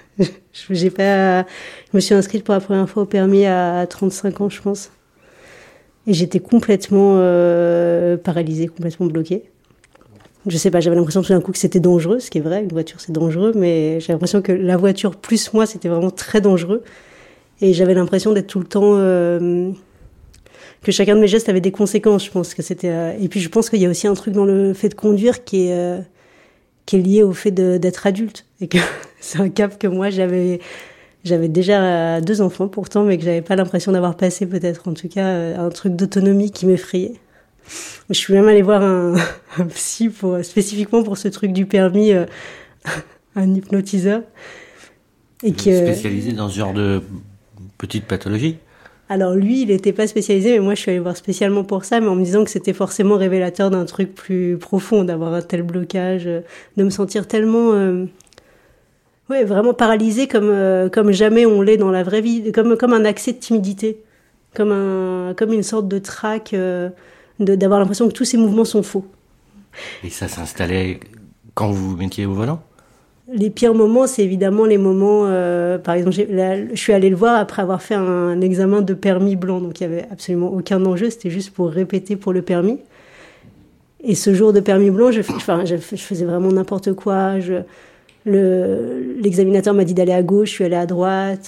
me suis inscrite pour la première fois au permis à 35 ans, je pense. Et j'étais complètement paralysée, complètement bloquée. Je sais pas, j'avais l'impression tout d'un coup que c'était dangereux, ce qui est vrai, une voiture c'est dangereux, mais j'ai l'impression que la voiture plus moi c'était vraiment très dangereux. Et j'avais l'impression d'être tout le temps... que chacun de mes gestes avait des conséquences, je pense que c'était... Et puis je pense qu'il y a aussi un truc dans le fait de conduire qui est lié au fait d'être adulte. Et que c'est un cap que moi j'avais déjà 2 enfants pourtant, mais que j'avais pas l'impression d'avoir passé peut-être, en tout cas un truc d'autonomie qui m'effrayait. Je suis même allée voir un psy spécifiquement pour ce truc du permis, un hypnotiseur. Et spécialisé dans ce genre de petite pathologie ? Alors lui, il n'était pas spécialisé, mais moi je suis allée voir spécialement pour ça, mais en me disant que c'était forcément révélateur d'un truc plus profond, d'avoir un tel blocage, de me sentir tellement... vraiment paralysée comme jamais on l'est dans la vraie vie, comme un accès de timidité, comme une sorte de trac... d'avoir l'impression que tous ces mouvements sont faux. Et ça s'installait quand vous vous mettiez au volant ? Les pires moments, c'est évidemment les moments... par exemple, je suis allée le voir après avoir fait un examen de permis blanc, donc il n'y avait absolument aucun enjeu, c'était juste pour répéter pour le permis. Et ce jour de permis blanc, je faisais vraiment n'importe quoi. L'examinateur m'a dit d'aller à gauche, je suis allée à droite.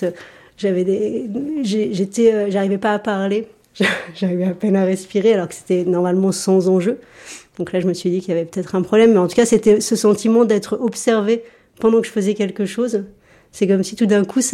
J'arrivais pas à parler. J'arrivais à peine à respirer alors que c'était normalement sans enjeu. Donc là, je me suis dit qu'il y avait peut-être un problème. Mais en tout cas, c'était ce sentiment d'être observé pendant que je faisais quelque chose. C'est comme si tout d'un coup,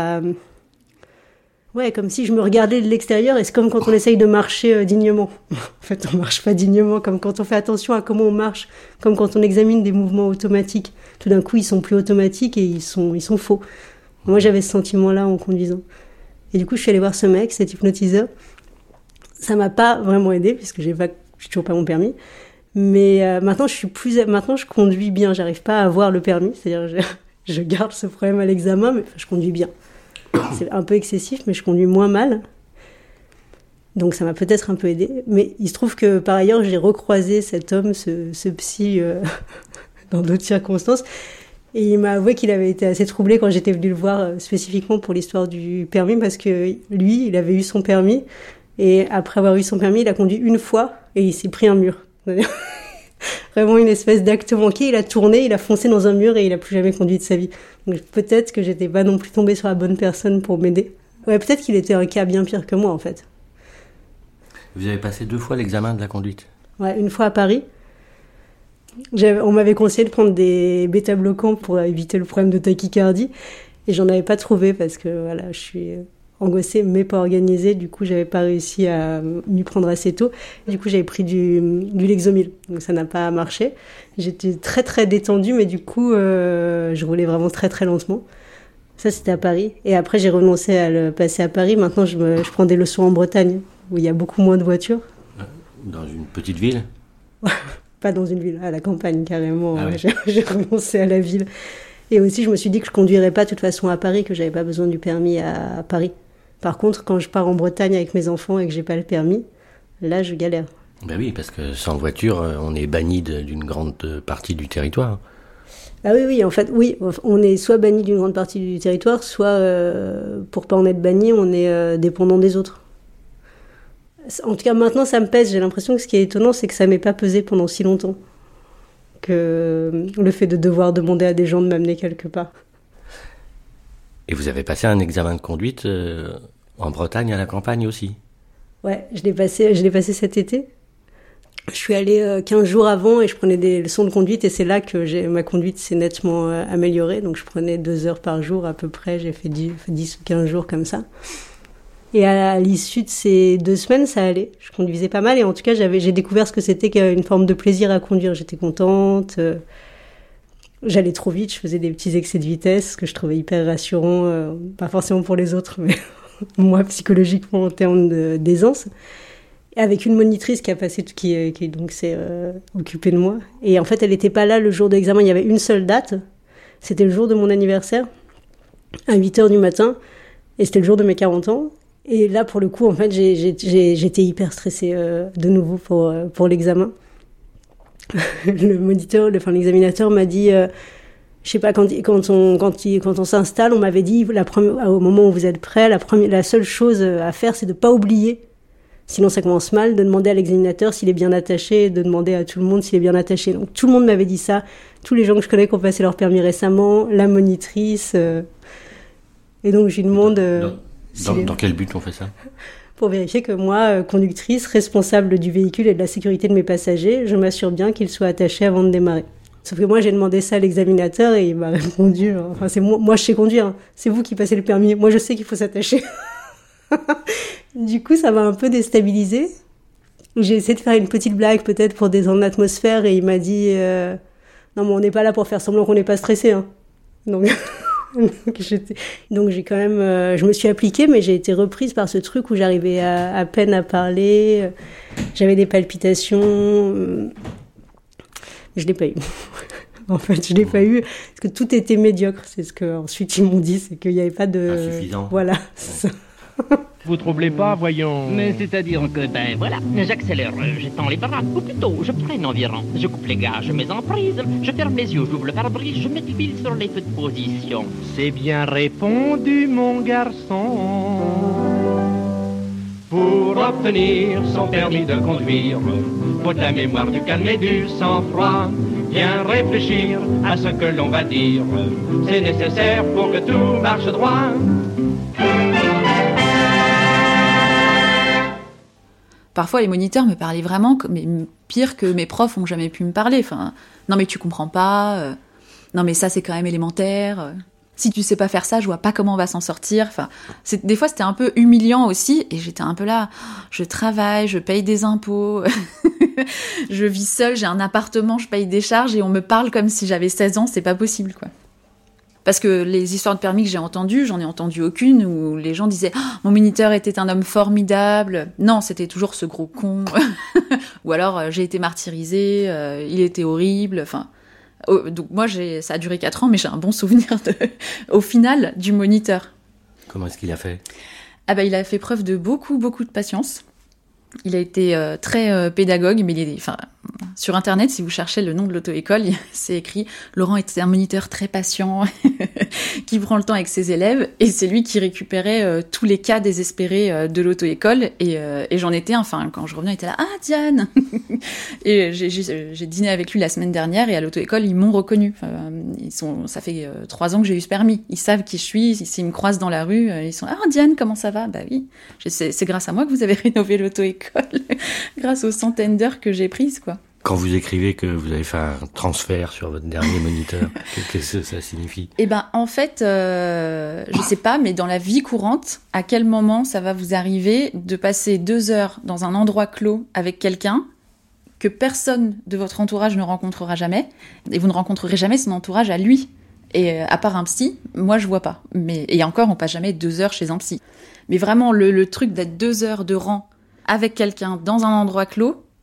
comme si je me regardais de l'extérieur. Et c'est comme quand on essaye de marcher dignement. En fait, on marche pas dignement. Comme quand on fait attention à comment on marche. Comme quand on examine des mouvements automatiques. Tout d'un coup, ils sont plus automatiques et ils sont faux. Moi, j'avais ce sentiment-là en conduisant. Et du coup, je suis allée voir ce mec, cet hypnotiseur. Ça m'a pas vraiment aidé puisque j'ai toujours pas mon permis. Mais maintenant je conduis bien. J'arrive pas à avoir le permis, c'est-à-dire je garde ce problème à l'examen, mais je conduis bien. C'est un peu excessif, mais je conduis moins mal. Donc ça m'a peut-être un peu aidé. Mais il se trouve que par ailleurs j'ai recroisé cet homme, ce psy, dans d'autres circonstances. Et il m'a avoué qu'il avait été assez troublé quand j'étais venue le voir spécifiquement pour l'histoire du permis, parce que lui, il avait eu son permis. Et après avoir eu son permis, il a conduit une fois et il s'est pris un mur. Vraiment une espèce d'acte manqué. Il a tourné, il a foncé dans un mur et il a plus jamais conduit de sa vie. Donc peut-être que j'étais pas non plus tombée sur la bonne personne pour m'aider. Ouais, peut-être qu'il était un cas bien pire que moi en fait. Vous avez passé 2 fois l'examen de la conduite ? Ouais, une fois à Paris. On m'avait conseillé de prendre des bêta-bloquants pour éviter le problème de tachycardie. Et j'en avais pas trouvé parce que voilà, je suis angoissée mais pas organisée. Du coup, j'avais pas réussi à m'y prendre assez tôt. Du coup, j'avais pris du Lexomil. Donc ça n'a pas marché. J'étais très très détendue, mais du coup, je roulais vraiment très très lentement. Ça, c'était à Paris. Et après, j'ai renoncé à le passer à Paris. Maintenant, je prends des leçons en Bretagne, où il y a beaucoup moins de voitures. Dans une petite ville? Pas dans une ville, à la campagne carrément. Ah ouais. J'ai renoncé à la ville. Et aussi, je me suis dit que je conduirais pas de toute façon à Paris, que j'avais pas besoin du permis à Paris. Par contre, quand je pars en Bretagne avec mes enfants et que j'ai pas le permis, là, je galère. Ben oui, parce que sans voiture, on est banni d'une grande partie du territoire. Ah oui, en fait, oui, on est soit banni d'une grande partie du territoire, soit, pour pas en être banni, on est dépendant des autres. En tout cas, maintenant, ça me pèse. J'ai l'impression que ce qui est étonnant, c'est que ça m'est pas pesé pendant si longtemps. Que le fait de devoir demander à des gens de m'amener quelque part. Et vous avez passé un examen de conduite en Bretagne, à la campagne aussi? Ouais, je l'ai passé cet été. Je suis allée 15 jours avant et je prenais des leçons de conduite et c'est là que ma conduite s'est nettement améliorée. Donc je prenais 2 heures par jour à peu près, j'ai fait 10 ou 15 jours comme ça. Et à l'issue de ces 2 semaines, ça allait. Je conduisais pas mal et en tout cas, j'ai découvert ce que c'était qu'une forme de plaisir à conduire. J'étais contente, j'allais trop vite, je faisais des petits excès de vitesse que je trouvais hyper rassurant, pas forcément pour les autres, mais moi psychologiquement en termes d'aisance. Avec une monitrice qui a passé qui donc s'est occupée de moi. Et en fait, elle n'était pas là le jour de l'examen. Il y avait une seule date. C'était le jour de mon anniversaire, à 8h du matin. Et c'était le jour de mes 40 ans. Et là, pour le coup, en fait, j'étais hyper stressée de nouveau pour l'examen. L'examinateur m'a dit, je sais pas, quand on s'installe, on m'avait dit, au moment où vous êtes prêt, la seule chose à faire, c'est de pas oublier. Sinon, ça commence mal, de demander à l'examinateur s'il est bien attaché, de demander à tout le monde s'il est bien attaché. Donc, tout le monde m'avait dit ça. Tous les gens que je connais qui ont passé leur permis récemment, la monitrice. Et donc, je lui demande... Dans quel but on fait ça? Pour vérifier que moi, conductrice, responsable du véhicule et de la sécurité de mes passagers, je m'assure bien qu'ils soient attachés avant de démarrer. Sauf que moi, j'ai demandé ça à l'examinateur et il m'a répondu... Enfin, c'est moi, je sais conduire. Hein. C'est vous qui passez le permis. Moi, je sais qu'il faut s'attacher. Du coup, ça m'a un peu déstabilisée. J'ai essayé de faire une petite blague peut-être pour détendre l'atmosphère et il m'a dit non mais on n'est pas là pour faire semblant qu'on n'est pas stressé. Hein. Donc j'ai quand même je me suis appliquée mais j'ai été reprise par ce truc où j'arrivais à peine à parler. J'avais des palpitations. Je l'ai pas eu. En fait, je l'ai pas eu parce que tout était médiocre. C'est ce que ensuite ils m'ont dit, c'est qu'il n'y avait pas de insuffisant. Voilà. C'est ça. Vous troublez pas, voyons. Mais c'est-à-dire que, voilà, j'accélère, j'étends les bras, ou plutôt, je freine environ, je coupe les gaz, je mets en prise, je ferme les yeux, j'ouvre le pare-brise, je mets du fil sur les feux de position. C'est bien répondu, mon garçon. Pour obtenir son permis de conduire, faut de la mémoire, du calme et du sang-froid. Bien réfléchir à ce que l'on va dire, c'est nécessaire pour que tout marche droit. Parfois, les moniteurs me parlaient vraiment mais pire que mes profs ont jamais pu me parler. Enfin, non mais tu comprends pas. Non mais ça c'est quand même élémentaire. Si tu sais pas faire ça, je vois pas comment on va s'en sortir. Enfin, des fois c'était un peu humiliant aussi. Et j'étais un peu là. Je travaille, je paye des impôts, je vis seule, j'ai un appartement, je paye des charges et on me parle comme si j'avais 16 ans. C'est pas possible quoi. Parce que les histoires de permis que j'ai entendues, j'en ai entendu aucune où les gens disaient « Mon moniteur était un homme formidable ». Non, c'était toujours ce gros con. Ou alors « J'ai été martyrisée, il était horrible ». Enfin, donc moi, ça a duré 4 ans, mais j'ai un bon souvenir au final du moniteur. Comment est-ce qu'il a fait? Il a fait preuve de beaucoup de patience. Il a été très pédagogue, mais sur Internet, si vous cherchez le nom de l'auto-école, c'est écrit « Laurent était un moniteur très patient, qui prend le temps avec ses élèves ». Et c'est lui qui récupérait tous les cas désespérés de l'auto-école. Et j'en étais, quand je revenais, il était là « Ah, Diane !» Et j'ai dîné avec lui la semaine dernière, et à l'auto-école, ils m'ont reconnu. Ça fait 3 ans que j'ai eu ce permis. Ils savent qui je suis, s'ils me croisent dans la rue, ils sont « Ah, Diane, comment ça va ?» Bah oui, c'est grâce à moi que vous avez rénové l'auto-école. Grâce aux centaines d'heures que j'ai prises, quoi. Quand vous écrivez que vous avez fait un transfert sur votre dernier moniteur, qu'est-ce que ça signifie? En fait, je sais pas, mais dans la vie courante, à quel moment ça va vous arriver de passer 2 heures dans un endroit clos avec quelqu'un que personne de votre entourage ne rencontrera jamais, et vous ne rencontrerez jamais son entourage à lui. Et à part un psy, moi je vois pas. Et encore, on passe jamais 2 heures chez un psy. Mais vraiment, le truc d'être 2 heures de rang avec quelqu'un dans un endroit clos,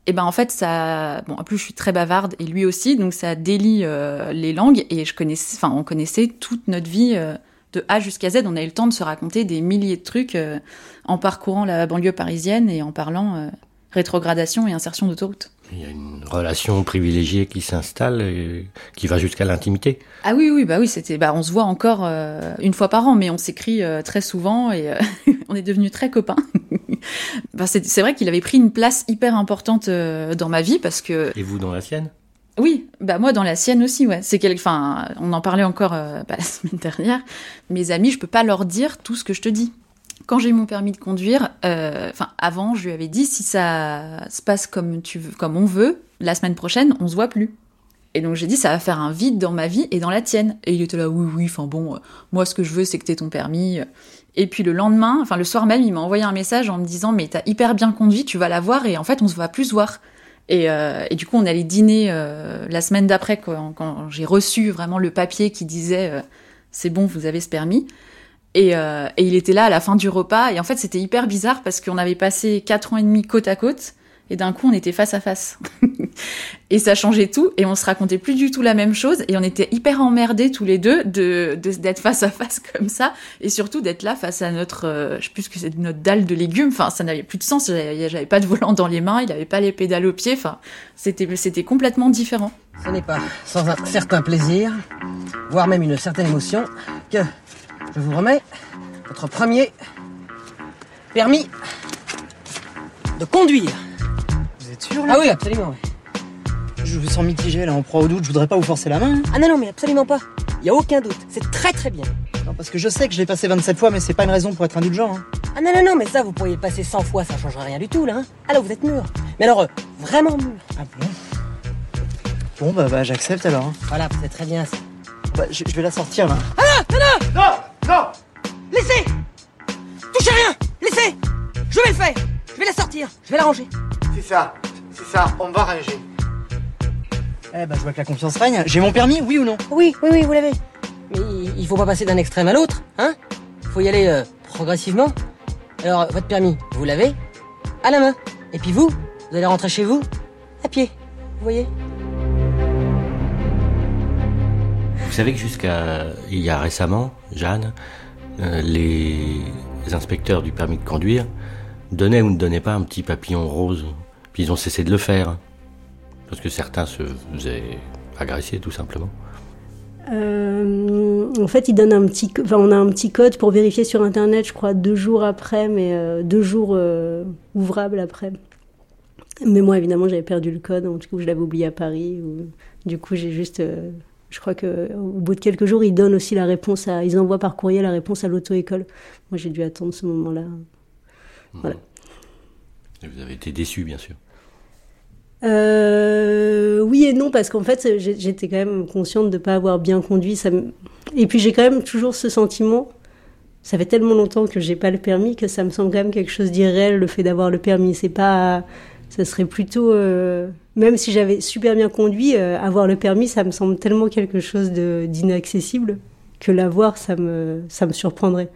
Et ben en fait ça, bon en plus je suis très bavarde et lui aussi, donc ça délie les langues et on connaissait toute notre vie de A jusqu'à Z. On a eu le temps de se raconter des milliers de trucs en parcourant la banlieue parisienne et en parlant rétrogradation et insertion d'autoroute. Il y a une relation privilégiée qui s'installe et qui va jusqu'à l'intimité. Ah oui, on se voit encore une fois par an, mais on s'écrit très souvent et on est devenus très copains. C'est vrai qu'il avait pris une place hyper importante dans ma vie parce que... Et vous dans la sienne ? Oui, moi dans la sienne aussi, ouais. On en parlait encore la semaine dernière. Mes amis, je peux pas leur dire tout ce que je te dis. Quand j'ai eu mon permis de conduire, avant, je lui avais dit si ça se passe comme on veut, la semaine prochaine, on se voit plus. Et donc j'ai dit ça va faire un vide dans ma vie et dans la tienne. Et il était là oui, moi ce que je veux c'est que t'aies ton permis. Et puis le lendemain, le soir même, il m'a envoyé un message en me disant mais t'as hyper bien conduit, tu vas la voir et en fait on se va plus se voir. Et du coup on allait dîner la semaine d'après quand j'ai reçu vraiment le papier qui disait c'est bon vous avez ce permis. Et il était là à la fin du repas et en fait c'était hyper bizarre parce qu'on avait passé 4 ans et demi côte à côte et d'un coup on était face à face et ça changeait tout et on se racontait plus du tout la même chose et on était hyper emmerdés tous les deux d'être face à face comme ça et surtout d'être là face à notre je sais plus ce que c'est, notre dalle de légumes, ça n'avait plus de sens, j'avais pas de volant dans les mains, il avait pas les pédales aux pieds, c'était complètement différent. Ce n'est pas sans un certain plaisir, voire même une certaine émotion que je vous remets votre premier permis de conduire. Vous êtes sûr là ? Ah oui, absolument, oui. Je vous sens mitigé là, en proie au doute, je voudrais pas vous forcer la main. Ah non, mais absolument pas. Il y a aucun doute, c'est très très bien. Non, parce que je sais que je l'ai passé 27 fois, mais c'est pas une raison pour être indulgent. Hein. Ah non, mais ça vous pourriez le passer 100 fois, ça changerait rien du tout là. Hein. Ah là, vous êtes mûr. Mais alors, vraiment mûr. Ah bon ? Bon, bah j'accepte alors. Hein. Voilà, c'est très bien ça. Bah, je vais la sortir là. Ah non ! Laissez ! Touchez rien ! Laissez ! Je vais le faire ! Je vais la sortir, je vais la ranger. C'est ça, on va ranger. Eh ben, je vois que la confiance règne. J'ai mon permis, oui ou non ? Oui, vous l'avez. Mais il faut pas passer d'un extrême à l'autre, hein ? Faut y aller progressivement. Alors, votre permis, vous l'avez à la main. Et puis vous allez rentrer chez vous à pied. Vous voyez ? Vous savez que jusqu'à il y a récemment, Jeanne, les inspecteurs du permis de conduire donnaient ou ne donnaient pas un petit papillon rose. Puis ils ont cessé de le faire. Parce que certains se faisaient agresser, tout simplement. En fait, ils donnent on a un petit code pour vérifier sur Internet, je crois, 2 jours après, mais 2 jours ouvrables après. Mais moi, évidemment, j'avais perdu le code, du coup, je l'avais oublié à Paris. Du coup, j'ai juste... je crois qu'au bout de quelques jours, ils donnent aussi la réponse ils envoient par courrier la réponse à l'auto-école. Moi, j'ai dû attendre ce moment-là. Voilà. Et vous avez été déçu, bien sûr. Oui et non, parce qu'en fait, j'étais quand même consciente de ne pas avoir bien conduit. Et puis, j'ai quand même toujours ce sentiment, ça fait tellement longtemps que j'ai pas le permis, que ça me semble quand même quelque chose d'irréel, le fait d'avoir le permis. Ça serait plutôt... même si j'avais super bien conduit, avoir le permis, ça me semble tellement quelque chose d'inaccessible que l'avoir, ça me surprendrait.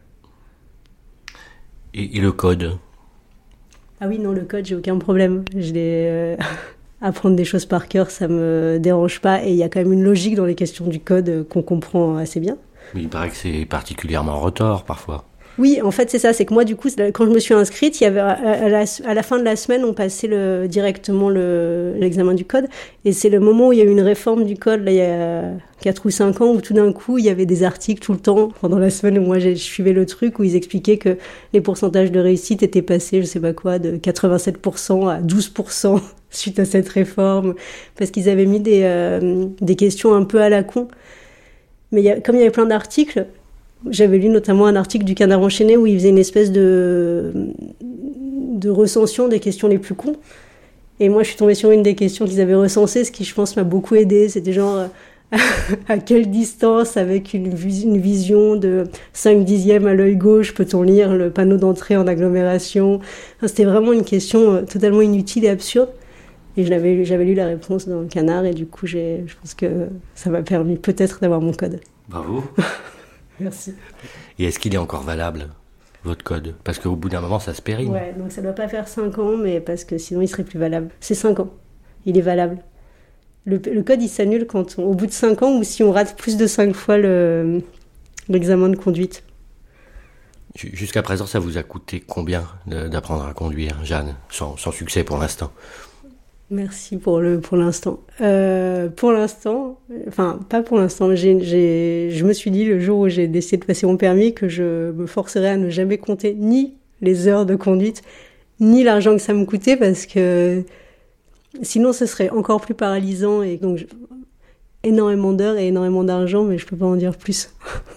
Et le code ? Ah oui, non, le code, j'ai aucun problème. Apprendre des choses par cœur, ça me dérange pas. Et il y a quand même une logique dans les questions du code qu'on comprend assez bien. Mais il paraît que c'est particulièrement retors, parfois. Oui, en fait, c'est ça. C'est que moi, du coup, quand je me suis inscrite, il y avait, à la fin de la semaine, on passait directement l'examen du code. Et c'est le moment où il y a eu une réforme du code, là, il y a 4 ou 5 ans, où tout d'un coup, il y avait des articles tout le temps, pendant la semaine où moi, je suivais le truc, où ils expliquaient que les pourcentages de réussite étaient passés, je sais pas quoi, de 87% à 12% suite à cette réforme. Parce qu'ils avaient mis des questions un peu à la con. Mais comme il y avait plein d'articles, j'avais lu notamment un article du Canard enchaîné où il faisait une espèce de recension des questions les plus cons. Et moi, je suis tombée sur une des questions qu'ils avaient recensées, ce qui, je pense, m'a beaucoup aidée. C'était genre, à quelle distance, avec une vision de 5 dixièmes à l'œil gauche, peut-on lire le panneau d'entrée en agglomération ? Enfin, c'était vraiment une question totalement inutile et absurde. Et j'avais lu la réponse dans le Canard, et du coup, je pense que ça m'a permis peut-être d'avoir mon code. Bravo. Merci. Et est-ce qu'il est encore valable ? votre code? Parce qu'au bout d'un moment, ça se périme. Ouais, donc ça doit pas faire 5 ans, mais parce que sinon il serait plus valable. C'est 5 ans. Il est valable. Le code, il s'annule au bout de 5 ans ou si on rate plus de 5 fois l'examen de conduite. Jusqu'à présent, ça vous a coûté combien d'apprendre à conduire, Jeanne? Sans succès pour l'instant. Merci pour l'instant. Pour l'instant, enfin pas pour l'instant, je me suis dit le jour où j'ai décidé de passer mon permis que je me forcerais à ne jamais compter ni les heures de conduite, ni l'argent que ça me coûtait parce que sinon ce serait encore plus paralysant et donc énormément d'heures et énormément d'argent, mais je peux pas en dire plus.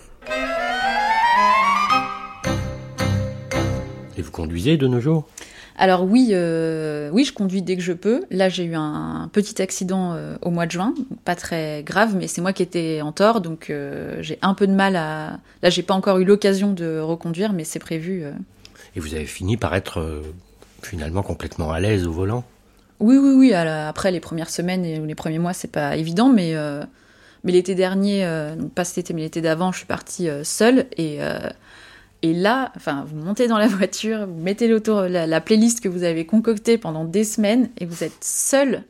Et vous conduisez de nos jours? Alors oui, je conduis dès que je peux. Là, j'ai eu un petit accident au mois de juin, pas très grave, mais c'est moi qui étais en tort, donc j'ai un peu de mal à... Là, j'ai pas encore eu l'occasion de reconduire, mais c'est prévu. Et vous avez fini par être finalement complètement à l'aise au volant? Oui. Après, les premières semaines et les premiers mois, c'est pas évident, mais l'été dernier, donc pas cet été, mais l'été d'avant, je suis partie seule et là, enfin, vous montez dans la voiture, vous mettez la playlist que vous avez concoctée pendant des semaines et vous êtes seul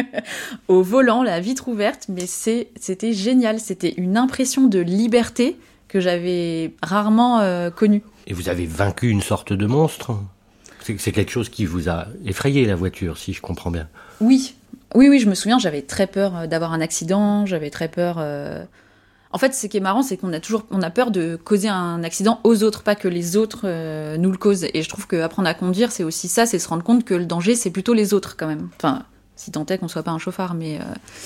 au volant, la vitre ouverte, mais c'était génial. C'était une impression de liberté que j'avais rarement connue. Et vous avez vaincu une sorte de monstre? C'est quelque chose qui vous a effrayé, la voiture, si je comprends bien. Oui, je me souviens, j'avais très peur d'avoir un accident, j'avais très peur... En fait, ce qui est marrant, c'est qu'on a peur de causer un accident aux autres, pas que les autres nous le causent. Et je trouve qu'apprendre à conduire, c'est aussi ça, c'est se rendre compte que le danger, c'est plutôt les autres, quand même. Enfin, si tant est qu'on soit pas un chauffard, mais...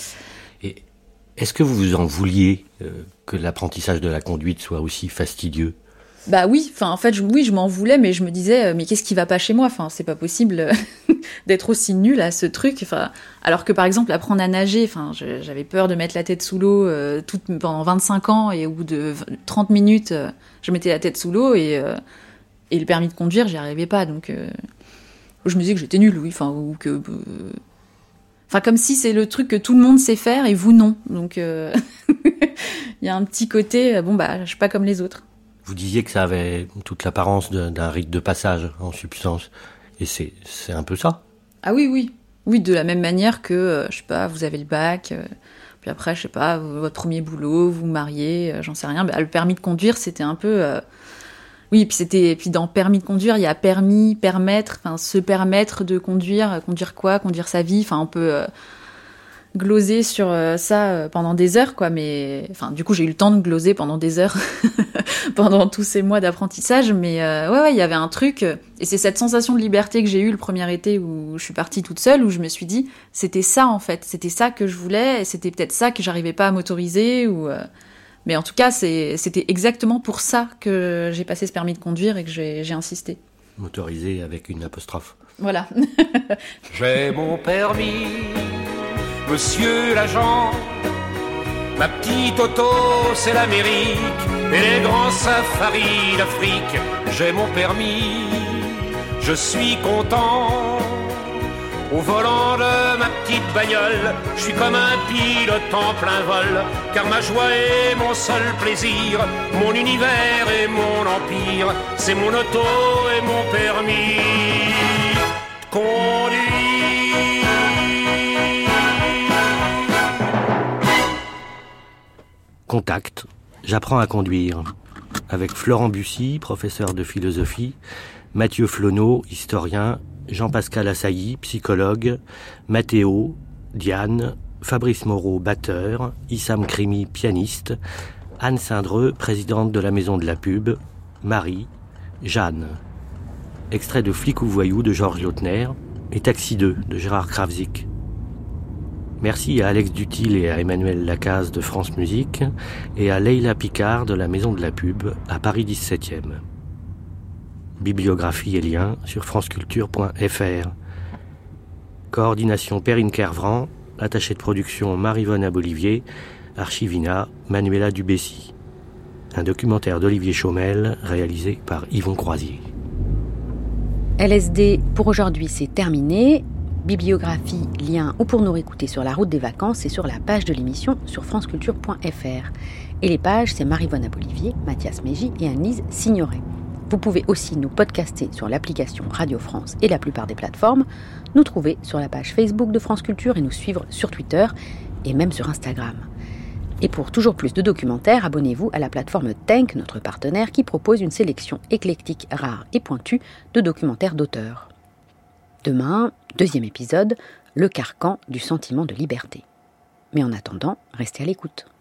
Et est-ce que vous vous en vouliez que l'apprentissage de la conduite soit aussi fastidieux? Bah oui, enfin en fait, je m'en voulais, mais je me disais, mais qu'est-ce qui va pas chez moi? Enfin, c'est pas possible d'être aussi nulle à ce truc. Enfin, alors que par exemple, apprendre à nager, enfin, j'avais peur de mettre la tête sous l'eau pendant 25 ans, et au bout de 30 minutes, je mettais la tête sous l'eau et le permis de conduire, j'y arrivais pas. Donc, je me disais que j'étais nulle, oui, enfin, ou que, enfin, comme si c'est le truc que tout le monde sait faire et vous non. Donc, il y a un petit côté, je suis pas comme les autres. Vous disiez que ça avait toute l'apparence d'un rite de passage, en substance. Et c'est un peu ça? Ah oui. Oui, de la même manière que, je sais pas, vous avez le bac, puis après, je sais pas, votre premier boulot, vous vous mariez, j'en sais rien. Le permis de conduire, c'était un peu... Oui, puis dans permis de conduire, il y a permis, permettre, enfin, se permettre de conduire quoi? Conduire sa vie, enfin, on peut... gloser sur ça pendant des heures, quoi, mais enfin du coup j'ai eu le temps de gloser pendant des heures pendant tous ces mois d'apprentissage, mais ouais, il y avait un truc, et c'est cette sensation de liberté que j'ai eue le premier été où je suis partie toute seule, où je me suis dit c'était ça en fait, c'était ça que je voulais, et c'était peut-être ça que j'arrivais pas à m'autoriser, ou mais en tout cas c'était exactement pour ça que j'ai passé ce permis de conduire et que j'ai insisté. M'autoriser avec une apostrophe. Voilà. J'ai mon permis, monsieur l'agent, ma petite auto c'est l'Amérique et les grands safaris d'Afrique. J'ai mon permis, je suis content. Au volant de ma petite bagnole, je suis comme un pilote en plein vol, car ma joie est mon seul plaisir, mon univers et mon empire, c'est mon auto et mon permis de conduire. Contact, j'apprends à conduire. Avec Florent Bussy, professeur de philosophie, Mathieu Flonneau, historien, Jean-Pascal Assailly, psychologue, Mathéo, Diane, Fabrice Moreau, batteur, Issam Krimi, pianiste, Anne Cindreux, présidente de la Maison de la Pub, Marie, Jeanne. Extrait de Flic ou voyou de Georges Lautner et Taxi 2 de Gérard Kravzik. Merci à Alex Dutil et à Emmanuel Lacaze de France Musique et à Leila Picard de la Maison de la Pub à Paris 17e. Bibliographie et liens sur franceculture.fr. Coordination Perrine Kervran, attachée de production Marie-Vonne Abolivier, Archivina Manuela Dubessy. Un documentaire d'Olivier Chaumel réalisé par Yvon Croisier. LSD pour aujourd'hui c'est terminé. Bibliographie, liens ou pour nous réécouter sur la route des vacances et sur la page de l'émission sur franceculture.fr. Et les pages, c'est Marie-Vonne Abolivier, Mathias Mégy et Annelise Signoret. Vous pouvez aussi nous podcaster sur l'application Radio France et la plupart des plateformes, nous trouver sur la page Facebook de France Culture et nous suivre sur Twitter et même sur Instagram. Et pour toujours plus de documentaires, abonnez-vous à la plateforme Tank, notre partenaire, qui propose une sélection éclectique, rare et pointue de documentaires d'auteurs. Demain, 2e épisode, le carcan du sentiment de liberté. Mais en attendant, restez à l'écoute.